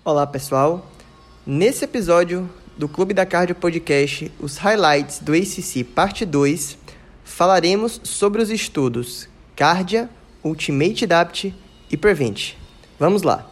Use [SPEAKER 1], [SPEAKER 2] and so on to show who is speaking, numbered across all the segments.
[SPEAKER 1] Olá, pessoal. Nesse episódio do Clube da Cardio Podcast, os highlights do ACC Parte 2, falaremos sobre os estudos Cardia, Ultimate Adapt e Prevent. Vamos lá.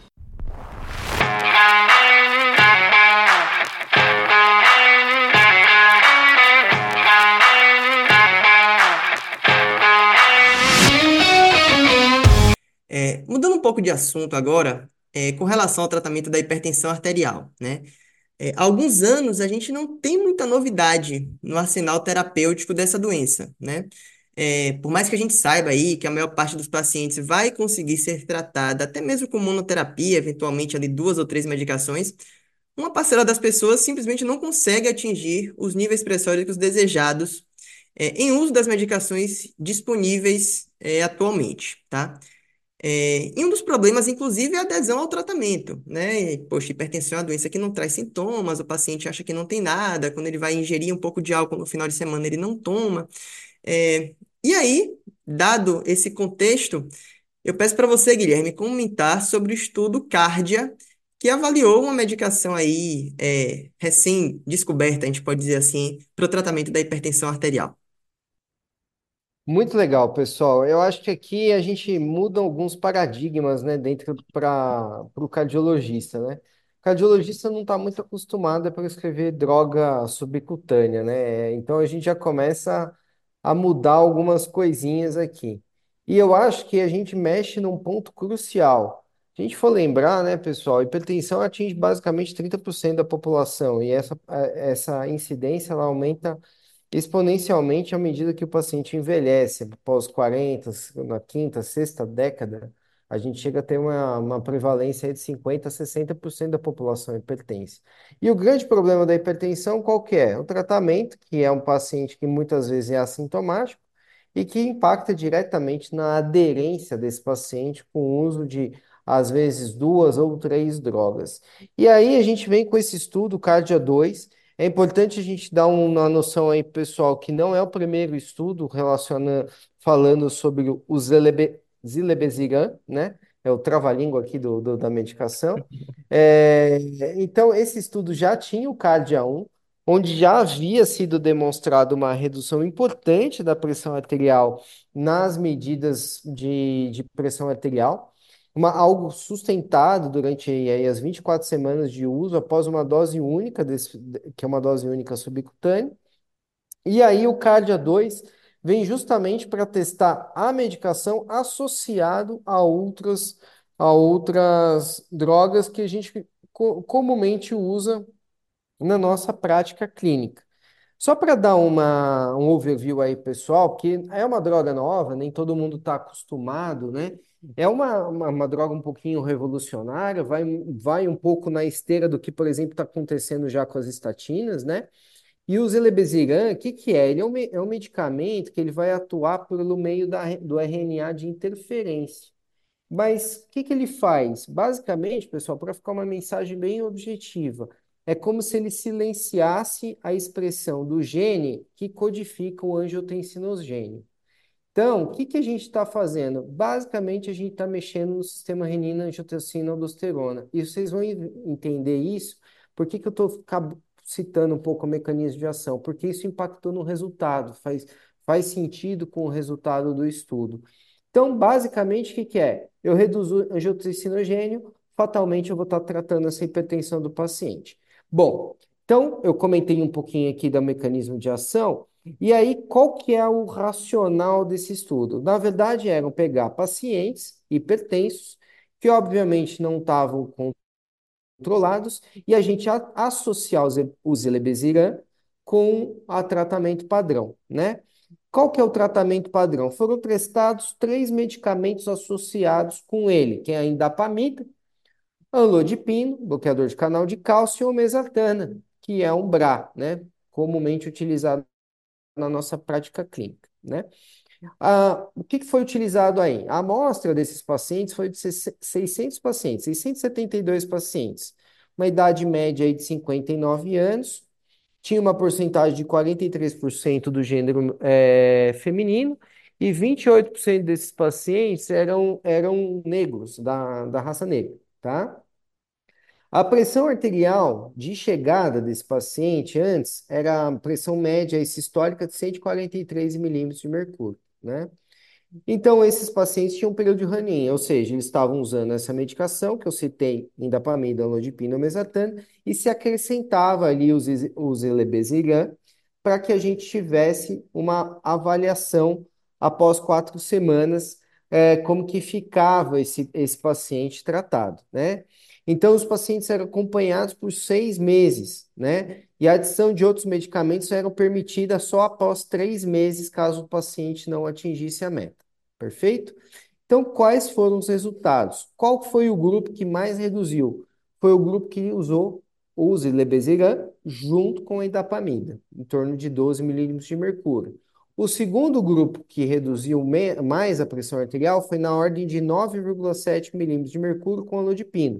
[SPEAKER 1] Mudando um pouco de assunto agora, com relação ao tratamento da hipertensão arterial, né? Há alguns anos a gente não tem muita novidade no arsenal terapêutico dessa doença, né? Por mais que a gente saiba aí que a maior parte dos pacientes vai conseguir ser tratada, até mesmo com monoterapia, eventualmente ali 2 ou 3 medicações, uma parcela das pessoas simplesmente não consegue atingir os níveis pressóricos desejados, em uso das medicações disponíveis, atualmente, tá? E um dos problemas, inclusive, é a adesão ao tratamento, né? Poxa, hipertensão é uma doença que não traz sintomas, o paciente acha que não tem nada, quando ele vai ingerir um pouco de álcool no final de semana, ele não toma. É, e aí, dado esse contexto, eu peço para você, Guilherme, comentar sobre o estudo Cardia, que avaliou uma medicação aí, recém-descoberta, a gente pode dizer assim, para o tratamento da hipertensão arterial.
[SPEAKER 2] Muito legal, pessoal. Eu acho que aqui a gente muda alguns paradigmas, né, dentro para o cardiologista, né? O cardiologista não está muito acostumado a prescrever droga subcutânea, né? Então a gente já começa a mudar algumas coisinhas aqui. E eu acho que a gente mexe num ponto crucial. Se a gente for lembrar, né, pessoal, a hipertensão atinge basicamente 30% da população e essa incidência ela aumenta exponencialmente à medida que o paciente envelhece, após 40, na quinta, sexta década, a gente chega a ter uma prevalência aí de 50 a 60% da população hipertensa. E o grande problema da hipertensão qual que é? O tratamento, que é um paciente que muitas vezes é assintomático e que impacta diretamente na aderência desse paciente com o uso de, às vezes, 2 ou 3 drogas. E aí a gente vem com esse estudo, CARDIA 2. É importante a gente dar uma noção aí, pessoal, que não é o primeiro estudo relacionando, falando sobre o Zilebesiran, né? É o trava-língua aqui da medicação. É, então, esse estudo já tinha o CARDIA 1, onde já havia sido demonstrado uma redução importante da pressão arterial nas medidas de pressão arterial algo sustentado durante aí, as 24 semanas de uso após uma dose única, que é uma dose única subcutânea. E aí o Cardia 2 vem justamente para testar a medicação associado a outras drogas que a gente comumente usa na nossa prática clínica. Só para dar um overview aí, pessoal, porque é uma droga nova, nem todo mundo está acostumado, né? É uma droga um pouquinho revolucionária, vai um pouco na esteira do que, por exemplo, está acontecendo já com as estatinas, né? E o Zilebesiran, o que que é? Ele é um medicamento que ele vai atuar pelo meio do RNA de interferência. Mas o que que ele faz? Basicamente, pessoal, para ficar uma mensagem bem objetiva, é como se ele silenciasse a expressão do gene que codifica o angiotensinogênio. Então, o que que a gente está fazendo? Basicamente, a gente está mexendo no sistema renina-angiotensina-aldosterona. E vocês vão entender isso. Por que que eu estou citando um pouco o mecanismo de ação? Porque isso impactou no resultado, faz sentido com o resultado do estudo. Então, basicamente, o que que é? Eu reduzo o angiotensinogênio, fatalmente eu vou estar tratando essa hipertensão do paciente. Bom, então, eu comentei um pouquinho aqui do mecanismo de ação. E aí, qual que é o racional desse estudo? Na verdade, eram pegar pacientes hipertensos, que obviamente não estavam controlados, e a gente associar o Zilebesiran com a tratamento padrão, né? Qual que é o tratamento padrão? Foram testados 3 medicamentos associados com ele, que é a indapamida, amlodipino, bloqueador de canal de cálcio, e o mesartana, que é um BRA, né? Comumente utilizado na nossa prática clínica, né? O que que foi utilizado aí? A amostra desses pacientes foi de 600 pacientes, 672 pacientes, uma idade média aí de 59 anos, tinha uma porcentagem de 43% do gênero feminino e 28% desses pacientes eram negros, da raça negra, tá? A pressão arterial de chegada desse paciente antes era a pressão média sistólica de 143 milímetros de mercúrio, né? Então, esses pacientes tinham um período de run-in, ou seja, eles estavam usando essa medicação que eu citei, indapamida, amlodipina, mesatana, e se acrescentava ali os elebeziran para que a gente tivesse uma avaliação após 4 semanas, como que ficava esse paciente tratado, né? Então, os pacientes eram acompanhados por 6 meses, né? E a adição de outros medicamentos era permitida só após 3 meses, caso o paciente não atingisse a meta. Perfeito? Então, quais foram os resultados? Qual foi o grupo que mais reduziu? Foi o grupo que usou o zilebeziran junto com a indapamida, em torno de 12 milímetros de mercúrio. O segundo grupo que reduziu mais a pressão arterial foi na ordem de 9,7 milímetros de mercúrio com alodipina.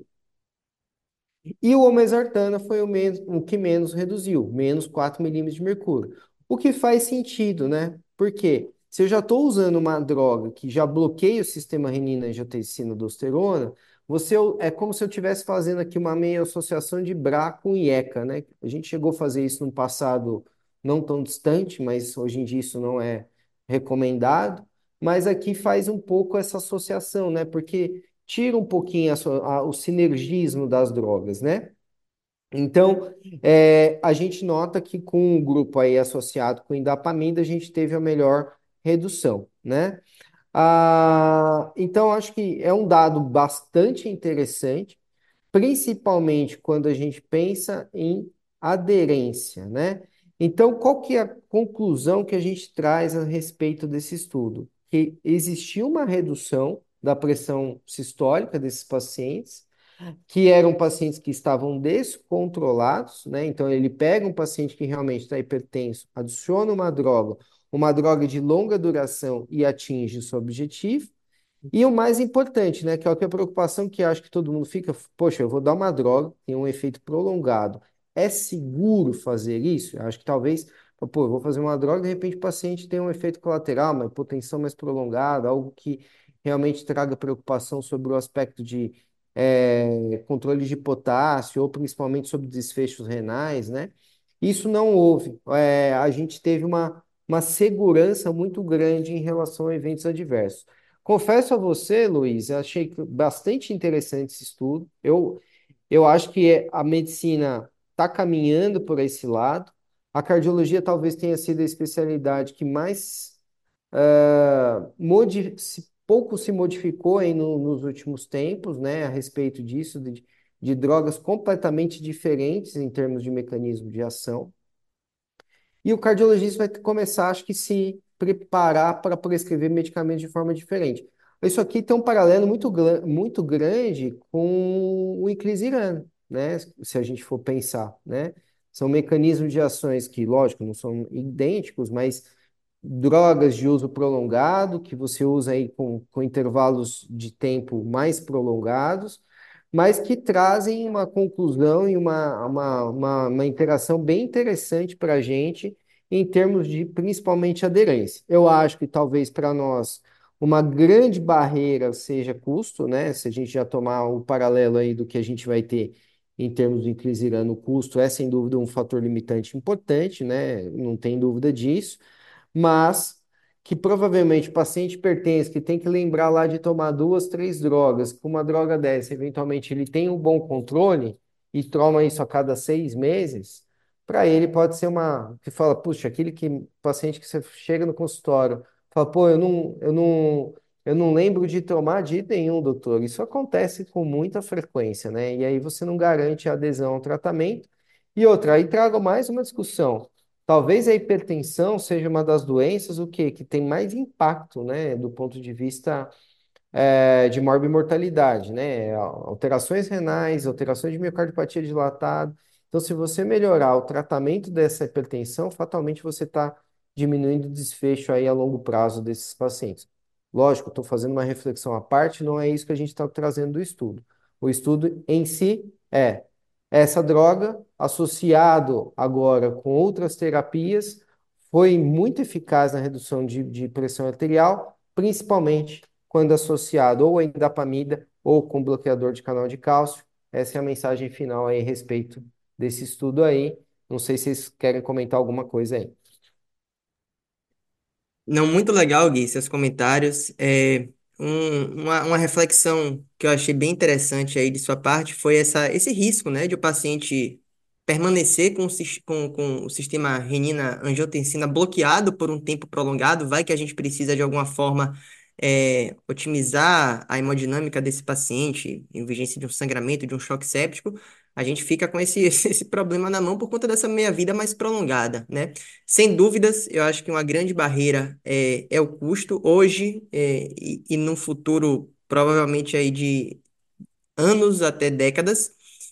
[SPEAKER 2] E o olmesartana foi o que menos reduziu, menos 4 milímetros de mercúrio. O que faz sentido, né? Porque se eu já estou usando uma droga que já bloqueia o sistema renina-angiotensina-aldosterona, é como se eu estivesse fazendo aqui uma meia associação de BRA com IECA, né? A gente chegou a fazer isso no passado não tão distante, mas hoje em dia isso não é recomendado. Mas aqui faz um pouco essa associação, né? Porque tira um pouquinho o sinergismo das drogas, né? Então, a gente nota que com o grupo aí associado com indapamida, a gente teve a melhor redução, né? Então, acho que é um dado bastante interessante, principalmente quando a gente pensa em aderência, né? Então, qual que é a conclusão que a gente traz a respeito desse estudo? Que existiu uma redução da pressão sistólica desses pacientes, que eram pacientes que estavam descontrolados, né? Então, ele pega um paciente que realmente está hipertenso, adiciona uma droga de longa duração e atinge o seu objetivo. E o mais importante, né, que é a preocupação que acho que todo mundo fica, poxa, eu vou dar uma droga, tem um efeito prolongado. É seguro fazer isso? Eu acho que talvez, pô, eu vou fazer uma droga, de repente o paciente tem um efeito colateral, uma hipotensão mais prolongada, algo que realmente traga preocupação sobre o aspecto de controle de potássio, ou principalmente sobre desfechos renais, né? Isso não houve. A gente teve uma segurança muito grande em relação a eventos adversos. Confesso a você, Luiz, eu achei bastante interessante esse estudo. Eu acho que a medicina está caminhando por esse lado. A cardiologia talvez tenha sido a especialidade que mais pouco se modificou aí nos últimos tempos, né, a respeito disso, de drogas completamente diferentes em termos de mecanismo de ação. E o cardiologista vai começar, acho que, se preparar para prescrever medicamentos de forma diferente. Isso aqui tem um paralelo muito grande com o inclisiran, né? Se a gente for pensar, né? São mecanismos de ações que, lógico, não são idênticos, mas drogas de uso prolongado, que você usa aí com intervalos de tempo mais prolongados, mas que trazem uma conclusão e uma interação bem interessante para a gente em termos de principalmente aderência. Eu acho que talvez para nós uma grande barreira seja custo, né? Se a gente já tomar o paralelo aí do que a gente vai ter em termos de inclisiran, o custo é sem dúvida um fator limitante importante, né? Não tem dúvida disso, mas que provavelmente o paciente hipertenso que tem que lembrar lá de tomar 2, 3 drogas, com uma droga dessa, eventualmente ele tem um bom controle e toma isso a cada 6 meses, para ele pode ser que fala, puxa, paciente que você chega no consultório, fala, pô, eu não lembro de tomar de jeito nenhum, doutor. Isso acontece com muita frequência, né? E aí você não garante a adesão ao tratamento. E outra, aí trago mais uma discussão. Talvez a hipertensão seja uma das doenças o quê? Que tem mais impacto, né, do ponto de vista de morbimortalidade, né? Alterações renais, alterações de miocardiopatia dilatada. Então, se você melhorar o tratamento dessa hipertensão, fatalmente você está diminuindo o desfecho aí a longo prazo desses pacientes. Lógico, estou fazendo uma reflexão à parte, não é isso que a gente está trazendo do estudo. O estudo em si é essa droga, associado agora com outras terapias, foi muito eficaz na redução de pressão arterial, principalmente quando associado ou a indapamida ou com bloqueador de canal de cálcio, Essa é a mensagem final aí a respeito desse estudo aí. Não sei se vocês querem comentar alguma coisa aí.
[SPEAKER 1] Não, muito legal, Gui, seus comentários. Uma reflexão que eu achei bem interessante aí de sua parte foi esse risco, né, de o paciente permanecer com o sistema renina-angiotensina bloqueado por um tempo prolongado. Vai que a gente precisa, de alguma forma, otimizar a hemodinâmica desse paciente, em vigência de um sangramento, de um choque séptico. A gente fica com esse problema na mão por conta dessa meia-vida mais prolongada, né? Sem dúvidas, eu acho que uma grande barreira é o custo. Hoje, e no futuro, provavelmente aí de anos até décadas.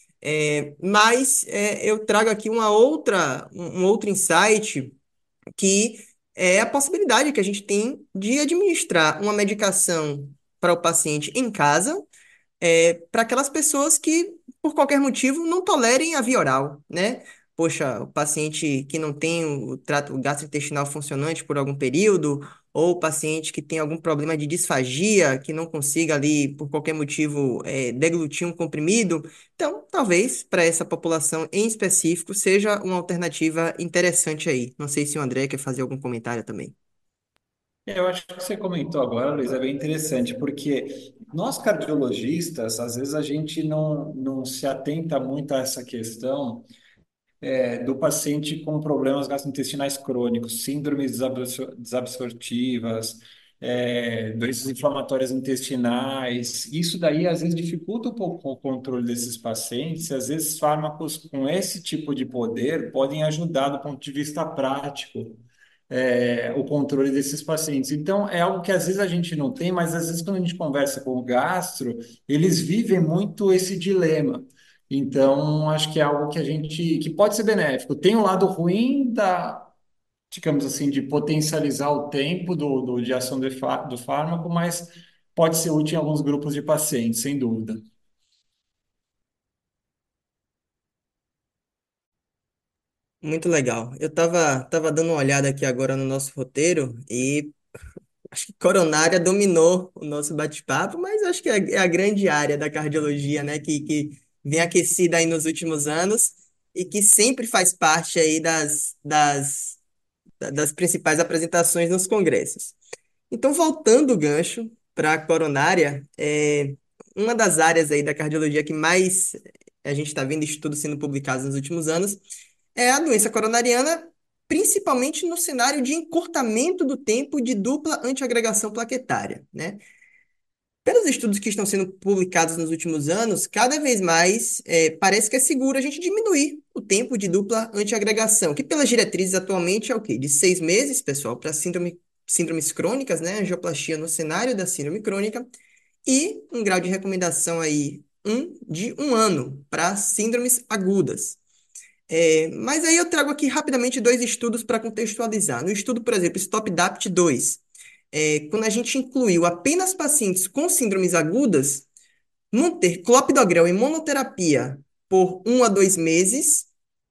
[SPEAKER 1] Mas eu trago aqui um outro insight, que é a possibilidade que a gente tem de administrar uma medicação para o paciente em casa, para aquelas pessoas que, por qualquer motivo, não tolerem a via oral, né? Poxa, o paciente que não tem o trato gastrointestinal funcionante por algum período, ou o paciente que tem algum problema de disfagia, que não consiga ali, por qualquer motivo, deglutir um comprimido. Então, talvez para essa população em específico seja uma alternativa interessante aí. Não sei se o André quer fazer algum comentário também.
[SPEAKER 3] Eu acho que você comentou agora, Luiz, é bem interessante, porque nós cardiologistas, às vezes a gente não se atenta muito a essa questão do paciente com problemas gastrointestinais crônicos, síndromes desabsortivas, doenças inflamatórias intestinais. Isso daí, às vezes, dificulta um pouco o controle desses pacientes. Às vezes, fármacos com esse tipo de poder podem ajudar do ponto de vista prático o controle desses pacientes. Então, é algo que às vezes a gente não tem, mas às vezes quando a gente conversa com o gastro, eles vivem muito esse dilema. Então, acho que é algo que a gente, que pode ser benéfico. Tem o lado ruim da, digamos assim, de potencializar o tempo de ação do fármaco, mas pode ser útil em alguns grupos de pacientes, sem dúvida.
[SPEAKER 1] Muito legal. Eu tava dando uma olhada aqui agora no nosso roteiro e acho que coronária dominou o nosso bate-papo, mas acho que é a grande área da cardiologia, né, que vem aquecida aí nos últimos anos e que sempre faz parte aí das principais apresentações nos congressos. Então, voltando o gancho para a coronária, uma das áreas aí da cardiologia que mais a gente está vendo estudos sendo publicados nos últimos anos é a doença coronariana, principalmente no cenário de encurtamento do tempo de dupla antiagregação plaquetária, né? Pelos estudos que estão sendo publicados nos últimos anos, cada vez mais parece que é seguro a gente diminuir o tempo de dupla antiagregação, que pelas diretrizes atualmente é o quê? De 6 meses, pessoal, para síndromes crônicas, né? Angioplastia no cenário da síndrome crônica, e um grau de recomendação aí de 1 ano para síndromes agudas. Mas aí eu trago aqui rapidamente dois estudos para contextualizar. No estudo, por exemplo, STOP-DAPT-2, quando a gente incluiu apenas pacientes com síndromes agudas, manter clopidogrel em monoterapia por 1 a 2 meses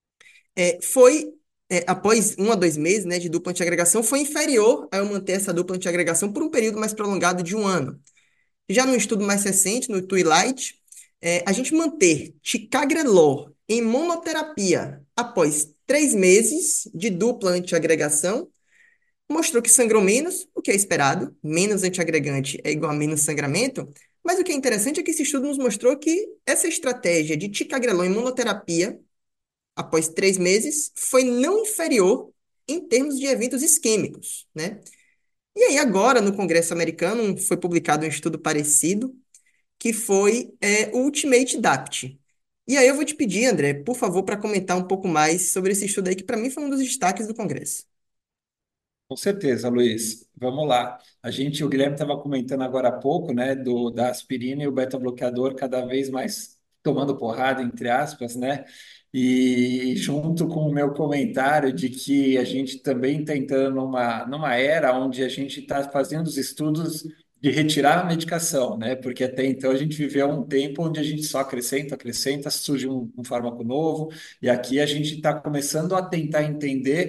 [SPEAKER 1] após 1 a 2 meses, né, de dupla antiagregação, foi inferior a eu manter essa dupla antiagregação por um período mais prolongado de 1 ano. Já no estudo mais recente, no Twilight, a gente manter ticagrelor em monoterapia após 3 meses de dupla antiagregação mostrou que sangrou menos, o que é esperado. Menos antiagregante é igual a menos sangramento. Mas o que é interessante é que esse estudo nos mostrou que essa estratégia de ticagrelor em monoterapia após 3 meses foi não inferior em termos de eventos isquêmicos, né? E aí agora, no Congresso americano, foi publicado um estudo parecido, que foi o Ultimate DAPT. E aí eu vou te pedir, André, por favor, para comentar um pouco mais sobre esse estudo aí, que para mim foi um dos destaques do Congresso.
[SPEAKER 3] Com certeza, Luiz. Vamos lá. O Guilherme estava comentando agora há pouco, né, da aspirina e o beta-bloqueador cada vez mais tomando porrada, entre aspas, né? E junto com o meu comentário de que a gente também está entrando numa era onde a gente está fazendo os estudos de retirar a medicação, né? Porque até então a gente viveu um tempo onde a gente só acrescenta, acrescenta, surge um fármaco novo, e aqui a gente está começando a tentar entender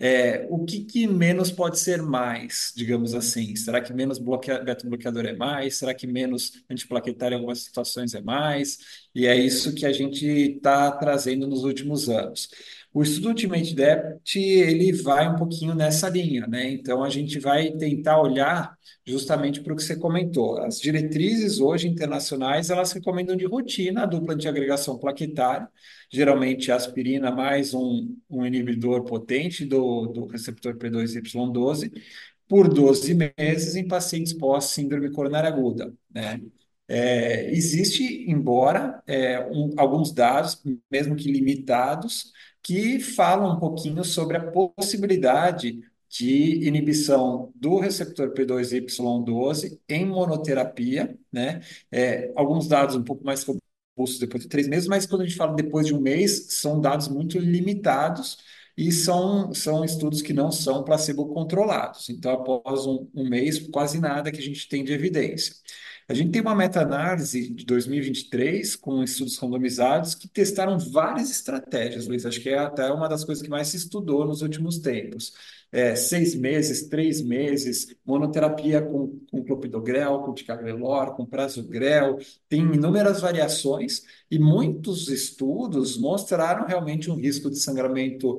[SPEAKER 3] O que, que menos pode ser mais, digamos assim? Será que menos beta-bloqueador é mais? Será que menos antiplaquetário em algumas situações é mais? E é isso que a gente está trazendo nos últimos anos. O estudo Ultimate Depth, ele vai um pouquinho nessa linha, né? Então, a gente vai tentar olhar justamente para o que você comentou. As diretrizes hoje internacionais, elas recomendam de rotina a dupla de agregação plaquetária, geralmente aspirina mais um inibidor potente do receptor P2Y12, por 12 meses em pacientes pós-síndrome coronária aguda, né? Existe, embora alguns dados, mesmo que limitados, que falam um pouquinho sobre a possibilidade de inibição do receptor P2Y12 em monoterapia, né? Alguns dados um pouco mais robustos depois de 3 meses, mas quando a gente fala depois de um mês, são dados muito limitados e são estudos que não são placebo-controlados. Então, após um mês, quase nada que a gente tem de evidência. A gente tem uma meta-análise de 2023 com estudos randomizados que testaram várias estratégias, Luiz. Acho que é até uma das coisas que mais se estudou nos últimos tempos. 6 meses, 3 meses, monoterapia com clopidogrel, com ticagrelor, com prasugrel, tem inúmeras variações e muitos estudos mostraram realmente um risco de sangramento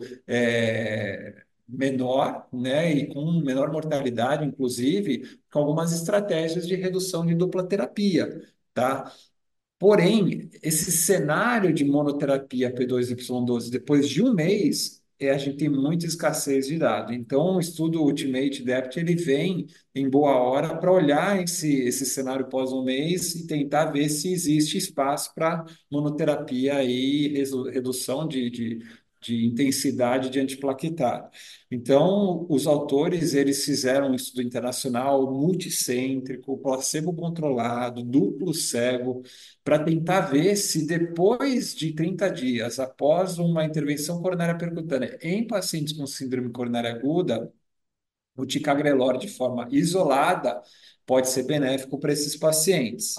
[SPEAKER 3] menor, né, e com menor mortalidade, inclusive, com algumas estratégias de redução de dupla terapia, tá? Porém, esse cenário de monoterapia P2Y12 depois de um mês, a gente tem muita escassez de dados. Então, o estudo Ultimate Depth ele vem em boa hora para olhar esse cenário pós um mês e tentar ver se existe espaço para monoterapia e redução de intensidade de antiplaquetário. Então, os autores eles fizeram um estudo internacional multicêntrico, placebo-controlado, duplo cego, para tentar ver se depois de 30 dias, após uma intervenção coronária percutânea em pacientes com síndrome coronária aguda, o ticagrelor de forma isolada pode ser benéfico para esses pacientes.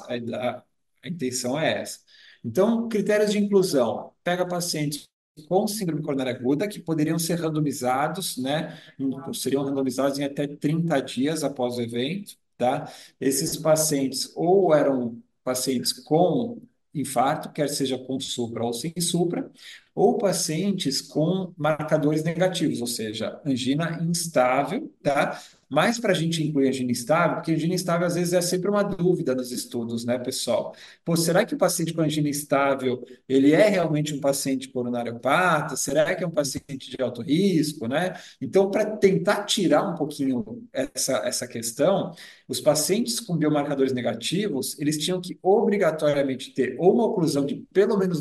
[SPEAKER 3] A intenção é essa. Então, critérios de inclusão. Pega pacientes com síndrome coronária aguda que poderiam ser randomizados, né? Seriam randomizados em até 30 dias após o evento, tá? Esses pacientes ou eram pacientes com infarto, quer seja com supra ou sem supra, ou pacientes com marcadores negativos, ou seja, angina instável, tá? Mas para a gente incluir angina instável, porque angina instável às vezes é sempre uma dúvida nos estudos, né, pessoal? Pô, será que o paciente com angina instável, ele é realmente um paciente coronariopata? Será que é um paciente de alto risco, né? Então, para tentar tirar um pouquinho essa questão, os pacientes com biomarcadores negativos, eles tinham que obrigatoriamente ter ou uma oclusão de pelo menos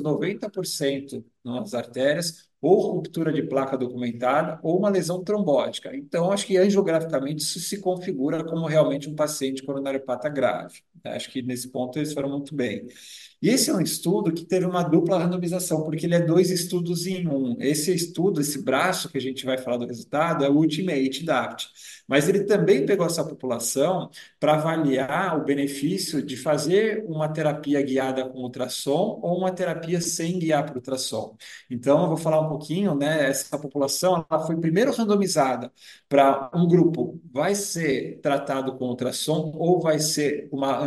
[SPEAKER 3] 90% nas artérias, ou ruptura de placa documentada, ou uma lesão trombótica. Então, acho que angiograficamente isso se configura como realmente um paciente coronariopata grave. Acho que nesse ponto eles foram muito bem. E esse é um estudo que teve uma dupla randomização, porque ele é dois estudos em um. Esse estudo, esse braço que a gente vai falar do resultado, é o Ultimate DAPT. Mas ele também pegou essa população para avaliar o benefício de fazer uma terapia guiada com ultrassom ou uma terapia sem guiar para ultrassom. Então, eu vou falar um pouquinho, né? Essa população ela foi primeiro randomizada para um grupo, vai ser tratado com ultrassom ou vai ser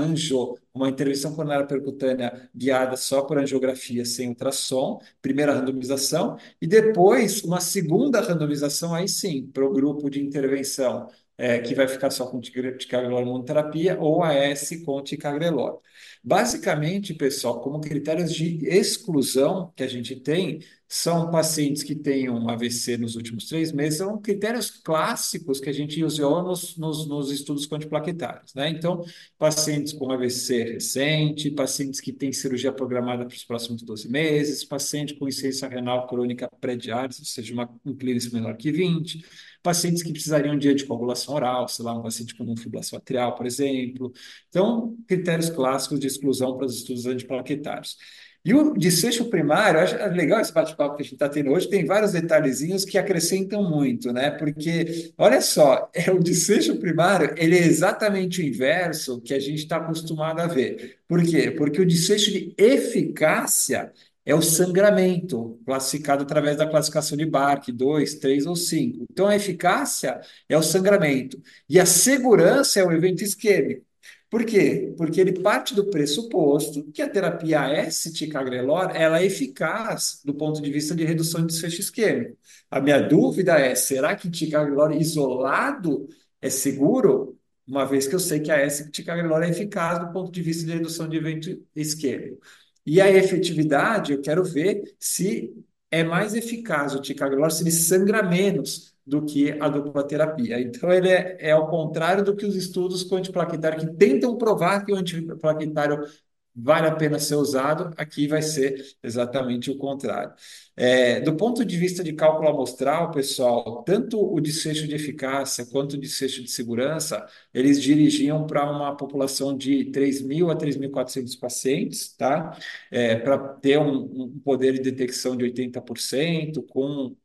[SPEAKER 3] uma intervenção coronária percutânea guiada só por angiografia sem ultrassom, primeira randomização, e depois uma segunda randomização, aí sim, para o grupo de intervenção que vai ficar só com ticagrelor monoterapia ou AS com ticagrelor. Basicamente, pessoal, como critérios de exclusão que a gente tem, são pacientes que têm um AVC nos últimos 3 meses, são critérios clássicos que a gente usou nos estudos quantiplaquetários, né? Então, pacientes com AVC recente, pacientes que têm cirurgia programada para os próximos 12 meses, paciente com insuficiência renal crônica pré-diálise, ou seja, um clearance menor que 20, pacientes que precisariam de anticoagulação oral, sei lá, um paciente com fibrilação atrial, por exemplo. Então, critérios clássicos de exclusão para os estudos antiplaquetários. E o desfecho primário, eu acho legal esse bate-papo que a gente está tendo hoje, tem vários detalhezinhos que acrescentam muito, né? Porque, olha só, o desfecho primário, ele é exatamente o inverso que a gente está acostumado a ver. Por quê? Porque o desfecho de eficácia, é o sangramento, classificado através da classificação de Barke, 2, 3 ou 5. Então, a eficácia é o sangramento e a segurança é o evento isquêmico. Por quê? Porque ele parte do pressuposto que a terapia S-ticagrelor ela é eficaz do ponto de vista de redução de desfecho isquêmico. A minha dúvida é, será que ticagrelor isolado é seguro? Uma vez que eu sei que a S-ticagrelor é eficaz do ponto de vista de redução de evento isquêmico. E a efetividade, eu quero ver se é mais eficaz o ticagrelor, se ele sangra menos do que a dupla terapia. Então, ele é ao contrário do que os estudos com antiplaquetário que tentam provar que o antiplaquetário vale a pena ser usado, aqui vai ser exatamente o contrário. Do ponto de vista de cálculo amostral, pessoal, tanto o desfecho de eficácia quanto o desfecho de segurança, eles dirigiam para uma população de 3.000 a 3.400 pacientes, tá? Para ter um poder de detecção de 80%, com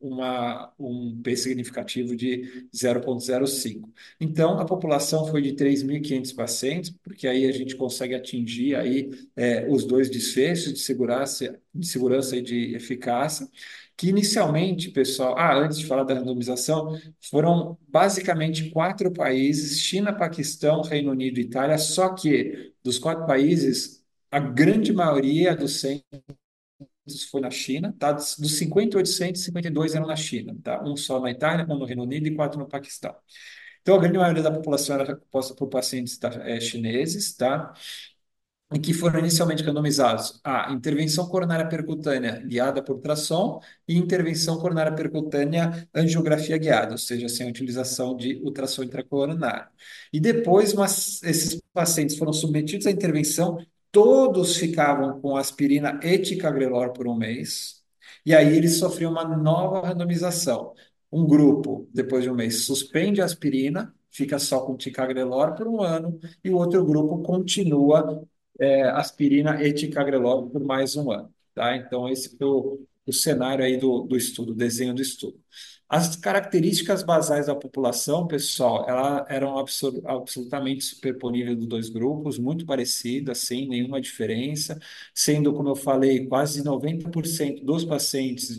[SPEAKER 3] um P significativo de 0,05. Então, a população foi de 3.500 pacientes, porque aí a gente consegue atingir aí os dois desfechos de segurança e de eficácia, que inicialmente, pessoal, antes de falar da randomização, foram basicamente quatro países, China, Paquistão, Reino Unido e Itália, só que dos quatro países, a grande maioria dos centros foi na China, tá? Dos 58, 52 eram na China, tá? Um só na Itália, um no Reino Unido e quatro no Paquistão. Então, a grande maioria da população era composta por pacientes chineses, tá? E que foram inicialmente randomizados a intervenção coronária percutânea guiada por ultrassom e intervenção coronária percutânea angiografia guiada, ou seja, sem a utilização de ultrassom intracoronário. E depois, esses pacientes foram submetidos à intervenção, todos ficavam com aspirina e ticagrelor por um mês, e aí eles sofriam uma nova randomização. Um grupo, depois de um mês, suspende a aspirina, fica só com ticagrelor por um ano, e o outro grupo continua aspirina e ticagrelor por mais um ano. Tá? Então, esse foi o cenário aí do estudo, o desenho do estudo. As características basais da população, pessoal, elas eram absolutamente superponíveis dos dois grupos, muito parecidas, sem nenhuma diferença, sendo, como eu falei, quase 90% dos pacientes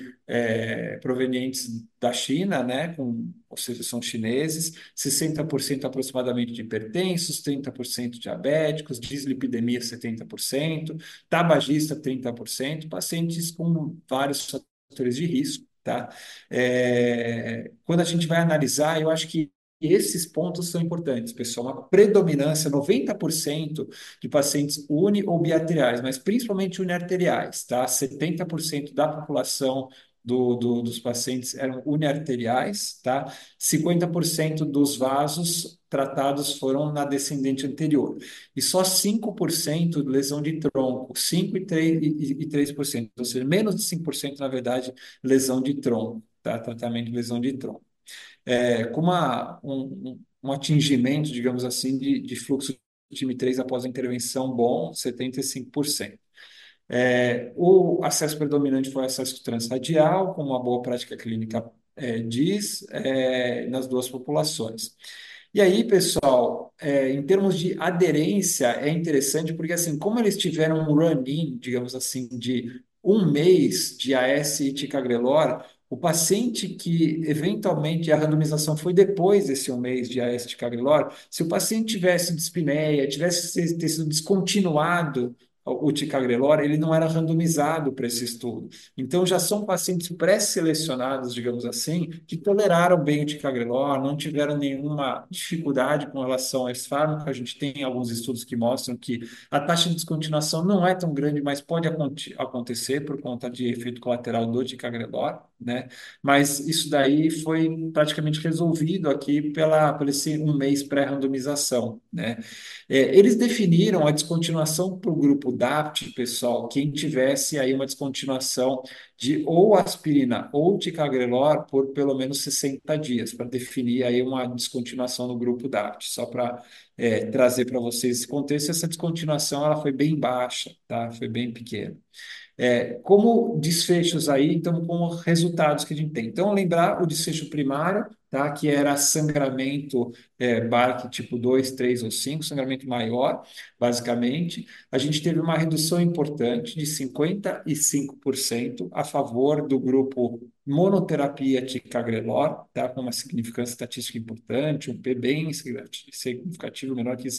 [SPEAKER 3] provenientes da China, né, ou seja, são chineses, 60% aproximadamente de hipertensos, 30% diabéticos, dislipidemia 70%, tabagista 30%, pacientes com vários fatores de risco, tá? Quando a gente vai analisar, eu acho que esses pontos são importantes, pessoal. Uma predominância, 90% de pacientes uni ou biarteriais, mas principalmente uniarteriais, tá? 70% da população dos pacientes eram uniarteriais, tá? 50% dos vasos tratados foram na descendente anterior. E só 5% lesão de tronco, 5 e 3%, ou seja, menos de 5% na verdade, lesão de tronco, tá? Tratamento de lesão de tronco. Com um atingimento, digamos assim, de fluxo de time 3 após a intervenção bom, 75%. O acesso predominante foi o acesso transradial, como uma boa prática clínica diz, nas duas populações. E aí, pessoal, em termos de aderência, é interessante porque, assim, como eles tiveram um run-in, digamos assim, de um mês de AS e ticagrelor, o paciente que, eventualmente, a randomização foi depois desse um mês de AS e ticagrelor, se o paciente tivesse dispneia, tivesse ter sido descontinuado o ticagrelor, ele não era randomizado para esse estudo. Então, já são pacientes pré-selecionados, digamos assim, que toleraram bem o ticagrelor, não tiveram nenhuma dificuldade com relação a esse fármaco. A gente tem alguns estudos que mostram que a taxa de descontinuação não é tão grande, mas pode acontecer por conta de efeito colateral do ticagrelor, né? Mas isso daí foi praticamente resolvido aqui por esse um mês pré-randomização, né? Eles definiram a descontinuação para o grupo DAPT, pessoal, quem tivesse aí uma descontinuação de ou aspirina ou ticagrelor por pelo menos 60 dias, para definir aí uma descontinuação no grupo DAPT, só para trazer para vocês esse contexto. Essa descontinuação ela foi bem baixa, tá? Foi bem pequena. Como desfechos aí, então, como resultados que a gente tem. Então, lembrar o desfecho primário, tá? Que era sangramento, BARC tipo 2, 3 ou 5, sangramento maior, basicamente. A gente teve uma redução importante de 55% a favor do grupo monoterapia ticagrelor, tá? Com uma significância estatística importante, um P bem significativo, menor que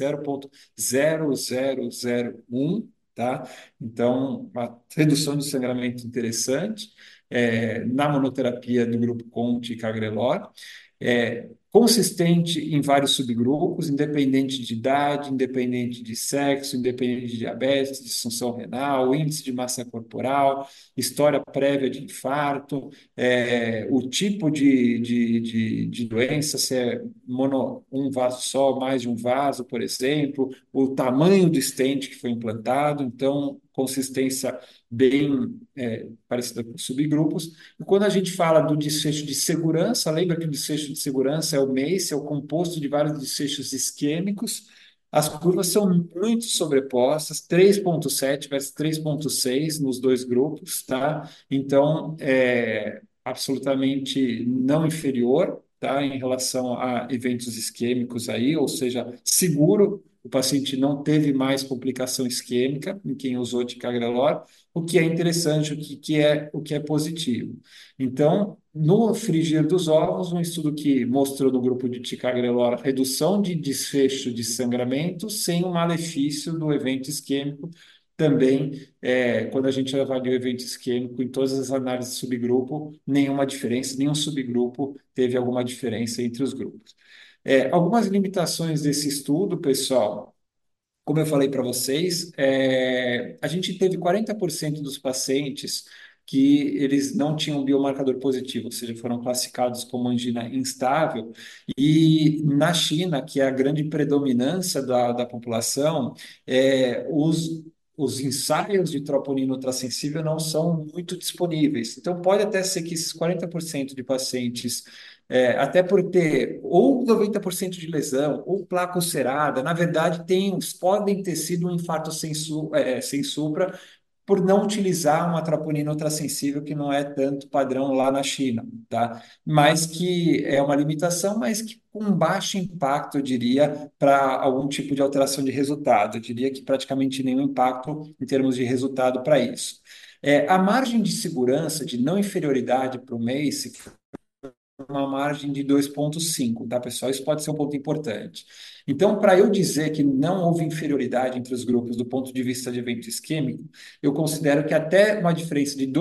[SPEAKER 3] 0,0001, tá? Então, uma redução de sangramento interessante na monoterapia do grupo com ticagrelor, consistente em vários subgrupos, independente de idade, independente de sexo, independente de diabetes, disfunção renal, índice de massa corporal, história prévia de infarto, o tipo de doença, se é um vaso só, mais de um vaso, por exemplo, o tamanho do stent que foi implantado, então, consistência bem parecida com subgrupos. E quando a gente fala do desfecho de segurança, lembra que o desfecho de segurança é o MACE, é o composto de vários desfechos isquêmicos. As curvas são muito sobrepostas, 3,7 versus 3,6 nos dois grupos, tá? Então, absolutamente não inferior, tá? Em relação a eventos isquêmicos aí, ou seja, seguro, o paciente não teve mais complicação isquêmica em quem usou ticagrelor, o que é interessante, o que é positivo. Então, no frigir dos ovos, um estudo que mostrou no grupo de ticagrelor redução de desfecho de sangramento sem o malefício do evento isquêmico. Também, quando a gente avalia o evento isquêmico em todas as análises de subgrupo, nenhuma diferença, nenhum subgrupo teve alguma diferença entre os grupos. Algumas limitações desse estudo, pessoal, como eu falei para vocês, a gente teve 40% dos pacientes que eles não tinham biomarcador positivo, ou seja, foram classificados como angina instável. E na China, que é a grande predominância da população, os ensaios de troponina ultrassensível não são muito disponíveis. Então, pode até ser que esses 40% de pacientes até por ter ou 90% de lesão ou placa ulcerada, na verdade, podem ter sido um infarto sem supra por não utilizar uma troponina ultrassensível que não é tanto padrão lá na China, tá? Mas que é uma limitação, mas que com baixo impacto, eu diria, para algum tipo de alteração de resultado. Eu diria que praticamente nenhum impacto em termos de resultado para isso. A margem de segurança de não inferioridade para o MACE uma margem de 2,5, tá, pessoal? Isso pode ser um ponto importante. Então, para eu dizer que não houve inferioridade entre os grupos do ponto de vista de evento isquêmico, eu considero que até uma diferença de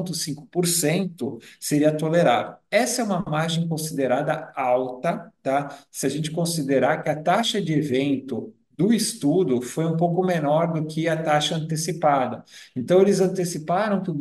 [SPEAKER 3] 2,5% seria tolerável. Essa é uma margem considerada alta, tá? Se a gente considerar que a taxa de evento do estudo foi um pouco menor do que a taxa antecipada. Então, eles anteciparam que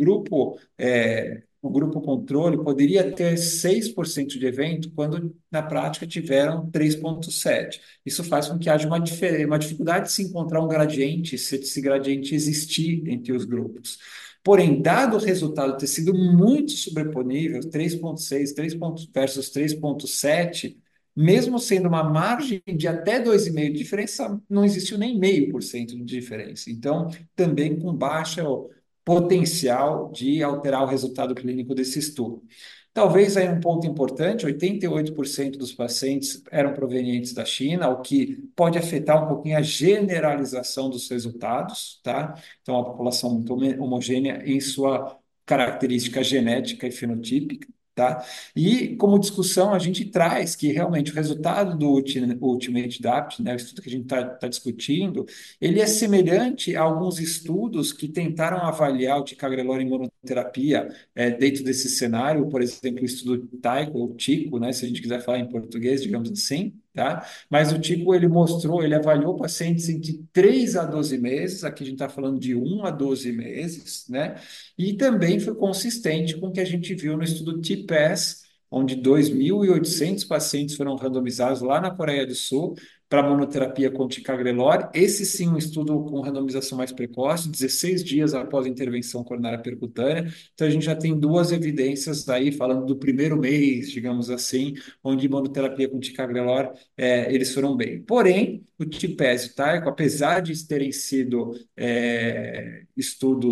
[SPEAKER 3] o grupo controle poderia ter 6% de evento, quando na prática tiveram 3,7%. Isso faz com que haja uma dificuldade de se encontrar um gradiente, se esse gradiente existir entre os grupos. Porém, dado o resultado ter sido muito sobreponível, 3,6 versus 3,7, mesmo sendo uma margem de até 2,5% de diferença, não existiu nem 0,5% de diferença. Então, também com baixa potencial de alterar o resultado clínico desse estudo. Talvez aí um ponto importante, 88% dos pacientes eram provenientes da China, o que pode afetar um pouquinho a generalização dos resultados, tá? Então, a população muito homogênea em sua característica genética e fenotípica. Tá? E como discussão, a gente traz que realmente o resultado do Ultimate DAPT, né, o estudo que a gente está discutindo, ele é semelhante a alguns estudos que tentaram avaliar o ticagrelor em monoterapia dentro desse cenário, por exemplo, o estudo TAICO, ou TICO, né, se a gente quiser falar em português, digamos assim, tá? Mas o TICO, ele avaliou pacientes entre 3 a 12 meses, aqui a gente está falando de 1 a 12 meses, né? E também foi consistente com o que a gente viu no estudo TPAS, onde 2.800 pacientes foram randomizados lá na Coreia do Sul para monoterapia com ticagrelor. Esse sim, um estudo com randomização mais precoce, 16 dias após a intervenção coronária percutânea. Então, a gente já tem duas evidências aí, falando do primeiro mês, digamos assim, onde monoterapia com ticagrelor, eles foram bem. Porém, o TPAS e o TAICO, apesar de terem sido estudos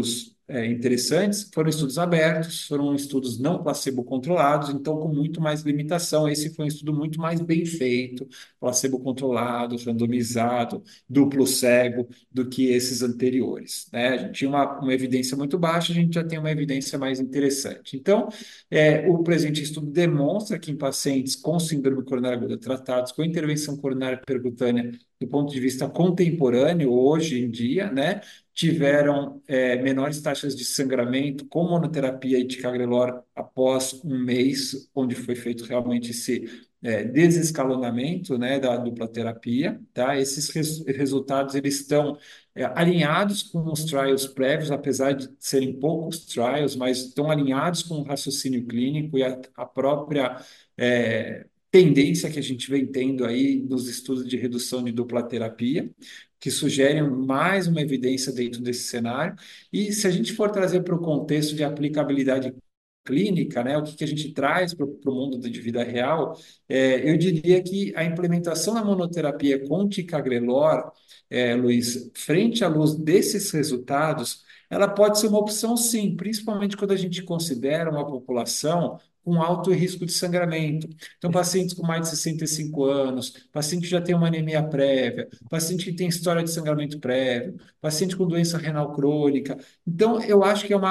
[SPEAKER 3] interessantes foram estudos abertos, foram estudos não placebo-controlados, então com muito mais limitação. Esse foi um estudo muito mais bem feito, placebo-controlado, randomizado, duplo cego, do que esses anteriores, né? A gente tinha uma evidência muito baixa, a gente já tem uma evidência mais interessante. Então, o presente estudo demonstra que em pacientes com síndrome coronária aguda tratados com intervenção coronária percutânea do ponto de vista contemporâneo, hoje em dia, né, tiveram menores taxas de sangramento com monoterapia e ticagrelor após um mês, onde foi feito realmente esse desescalonamento, né, da dupla terapia, tá? Esses resultados eles estão alinhados com os trials prévios, apesar de serem poucos trials, mas estão alinhados com o raciocínio clínico e a própria tendência que a gente vem tendo aí nos estudos de redução de dupla terapia, que sugerem mais uma evidência dentro desse cenário. E se a gente for trazer para o contexto de aplicabilidade clínica, né, o que a gente traz para o mundo de vida real, eu diria que a implementação da monoterapia com ticagrelor, Luiz, frente à luz desses resultados, ela pode ser uma opção sim, principalmente quando a gente considera uma população com alto risco de sangramento. Então, pacientes com mais de 65 anos, paciente que já tem uma anemia prévia, paciente que tem história de sangramento prévio, paciente com doença renal crônica. Então, eu acho que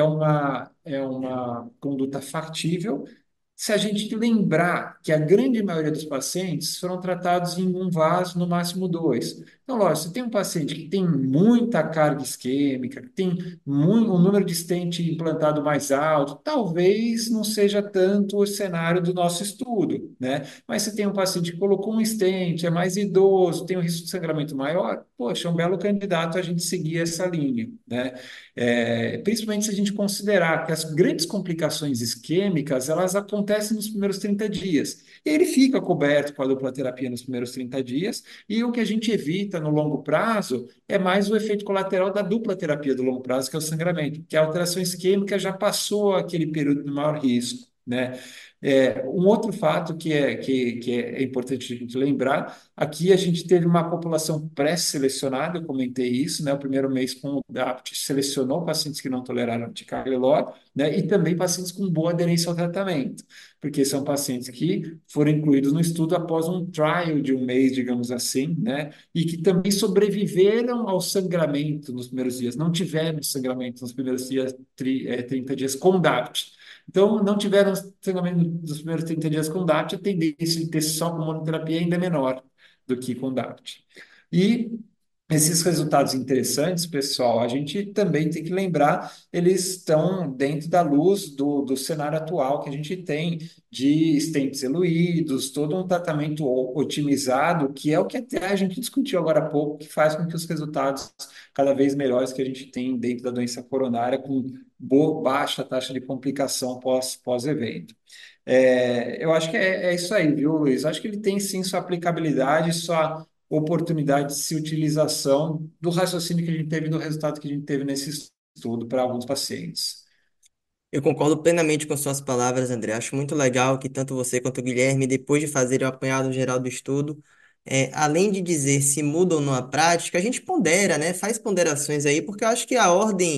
[SPEAKER 3] é uma conduta factível se a gente lembrar que a grande maioria dos pacientes foram tratados em um vaso, no máximo dois. Então, lógico, se tem um paciente que tem muita carga isquêmica, que tem um número de stent implantado mais alto, talvez não seja tanto o cenário do nosso estudo, né? Mas se tem um paciente que colocou um stent, é mais idoso, tem um risco de sangramento maior, poxa, é um belo candidato a gente seguir essa linha, né? Principalmente se a gente considerar que as grandes complicações isquêmicas, elas acontecem nos primeiros 30 dias. E ele fica coberto com a dupla terapia nos primeiros 30 dias, e o que a gente evita no longo prazo é mais o efeito colateral da dupla terapia do longo prazo, que é o sangramento, que a alteração isquêmica já passou aquele período de maior risco, né? Um outro fato que é importante a gente lembrar, aqui a gente teve uma população pré-selecionada, eu comentei isso, né? O primeiro mês com o DAPT selecionou pacientes que não toleraram ticagrelor, né? E também pacientes com boa aderência ao tratamento, porque são pacientes que foram incluídos no estudo após um trial de um mês, digamos assim, né? E que também sobreviveram ao sangramento nos primeiros dias, não tiveram sangramento nos primeiros dias, 30 dias com DAPT. Então, não tiveram sangramento nos primeiros 30 dias com DAPT, a tendência de ter só com monoterapia ainda é menor do que com DAPT. E esses resultados interessantes, pessoal, a gente também tem que lembrar, eles estão dentro da luz do cenário atual que a gente tem de stents eluídos, todo um tratamento otimizado, que é o que até a gente discutiu agora há pouco, que faz com que os resultados cada vez melhores que a gente tem dentro da doença coronária, com baixa taxa de complicação pós-evento. Eu acho que é isso aí, viu, Luiz? Acho que ele tem sim sua aplicabilidade, sua oportunidade de se utilização do raciocínio que a gente teve, do resultado que a gente teve nesse estudo para alguns pacientes.
[SPEAKER 1] Eu concordo plenamente com suas palavras, André. Acho muito legal que tanto você quanto o Guilherme, depois de fazerem o apanhado geral do estudo, além de dizer se muda ou não a prática, a gente pondera, né? Faz ponderações aí, porque eu acho que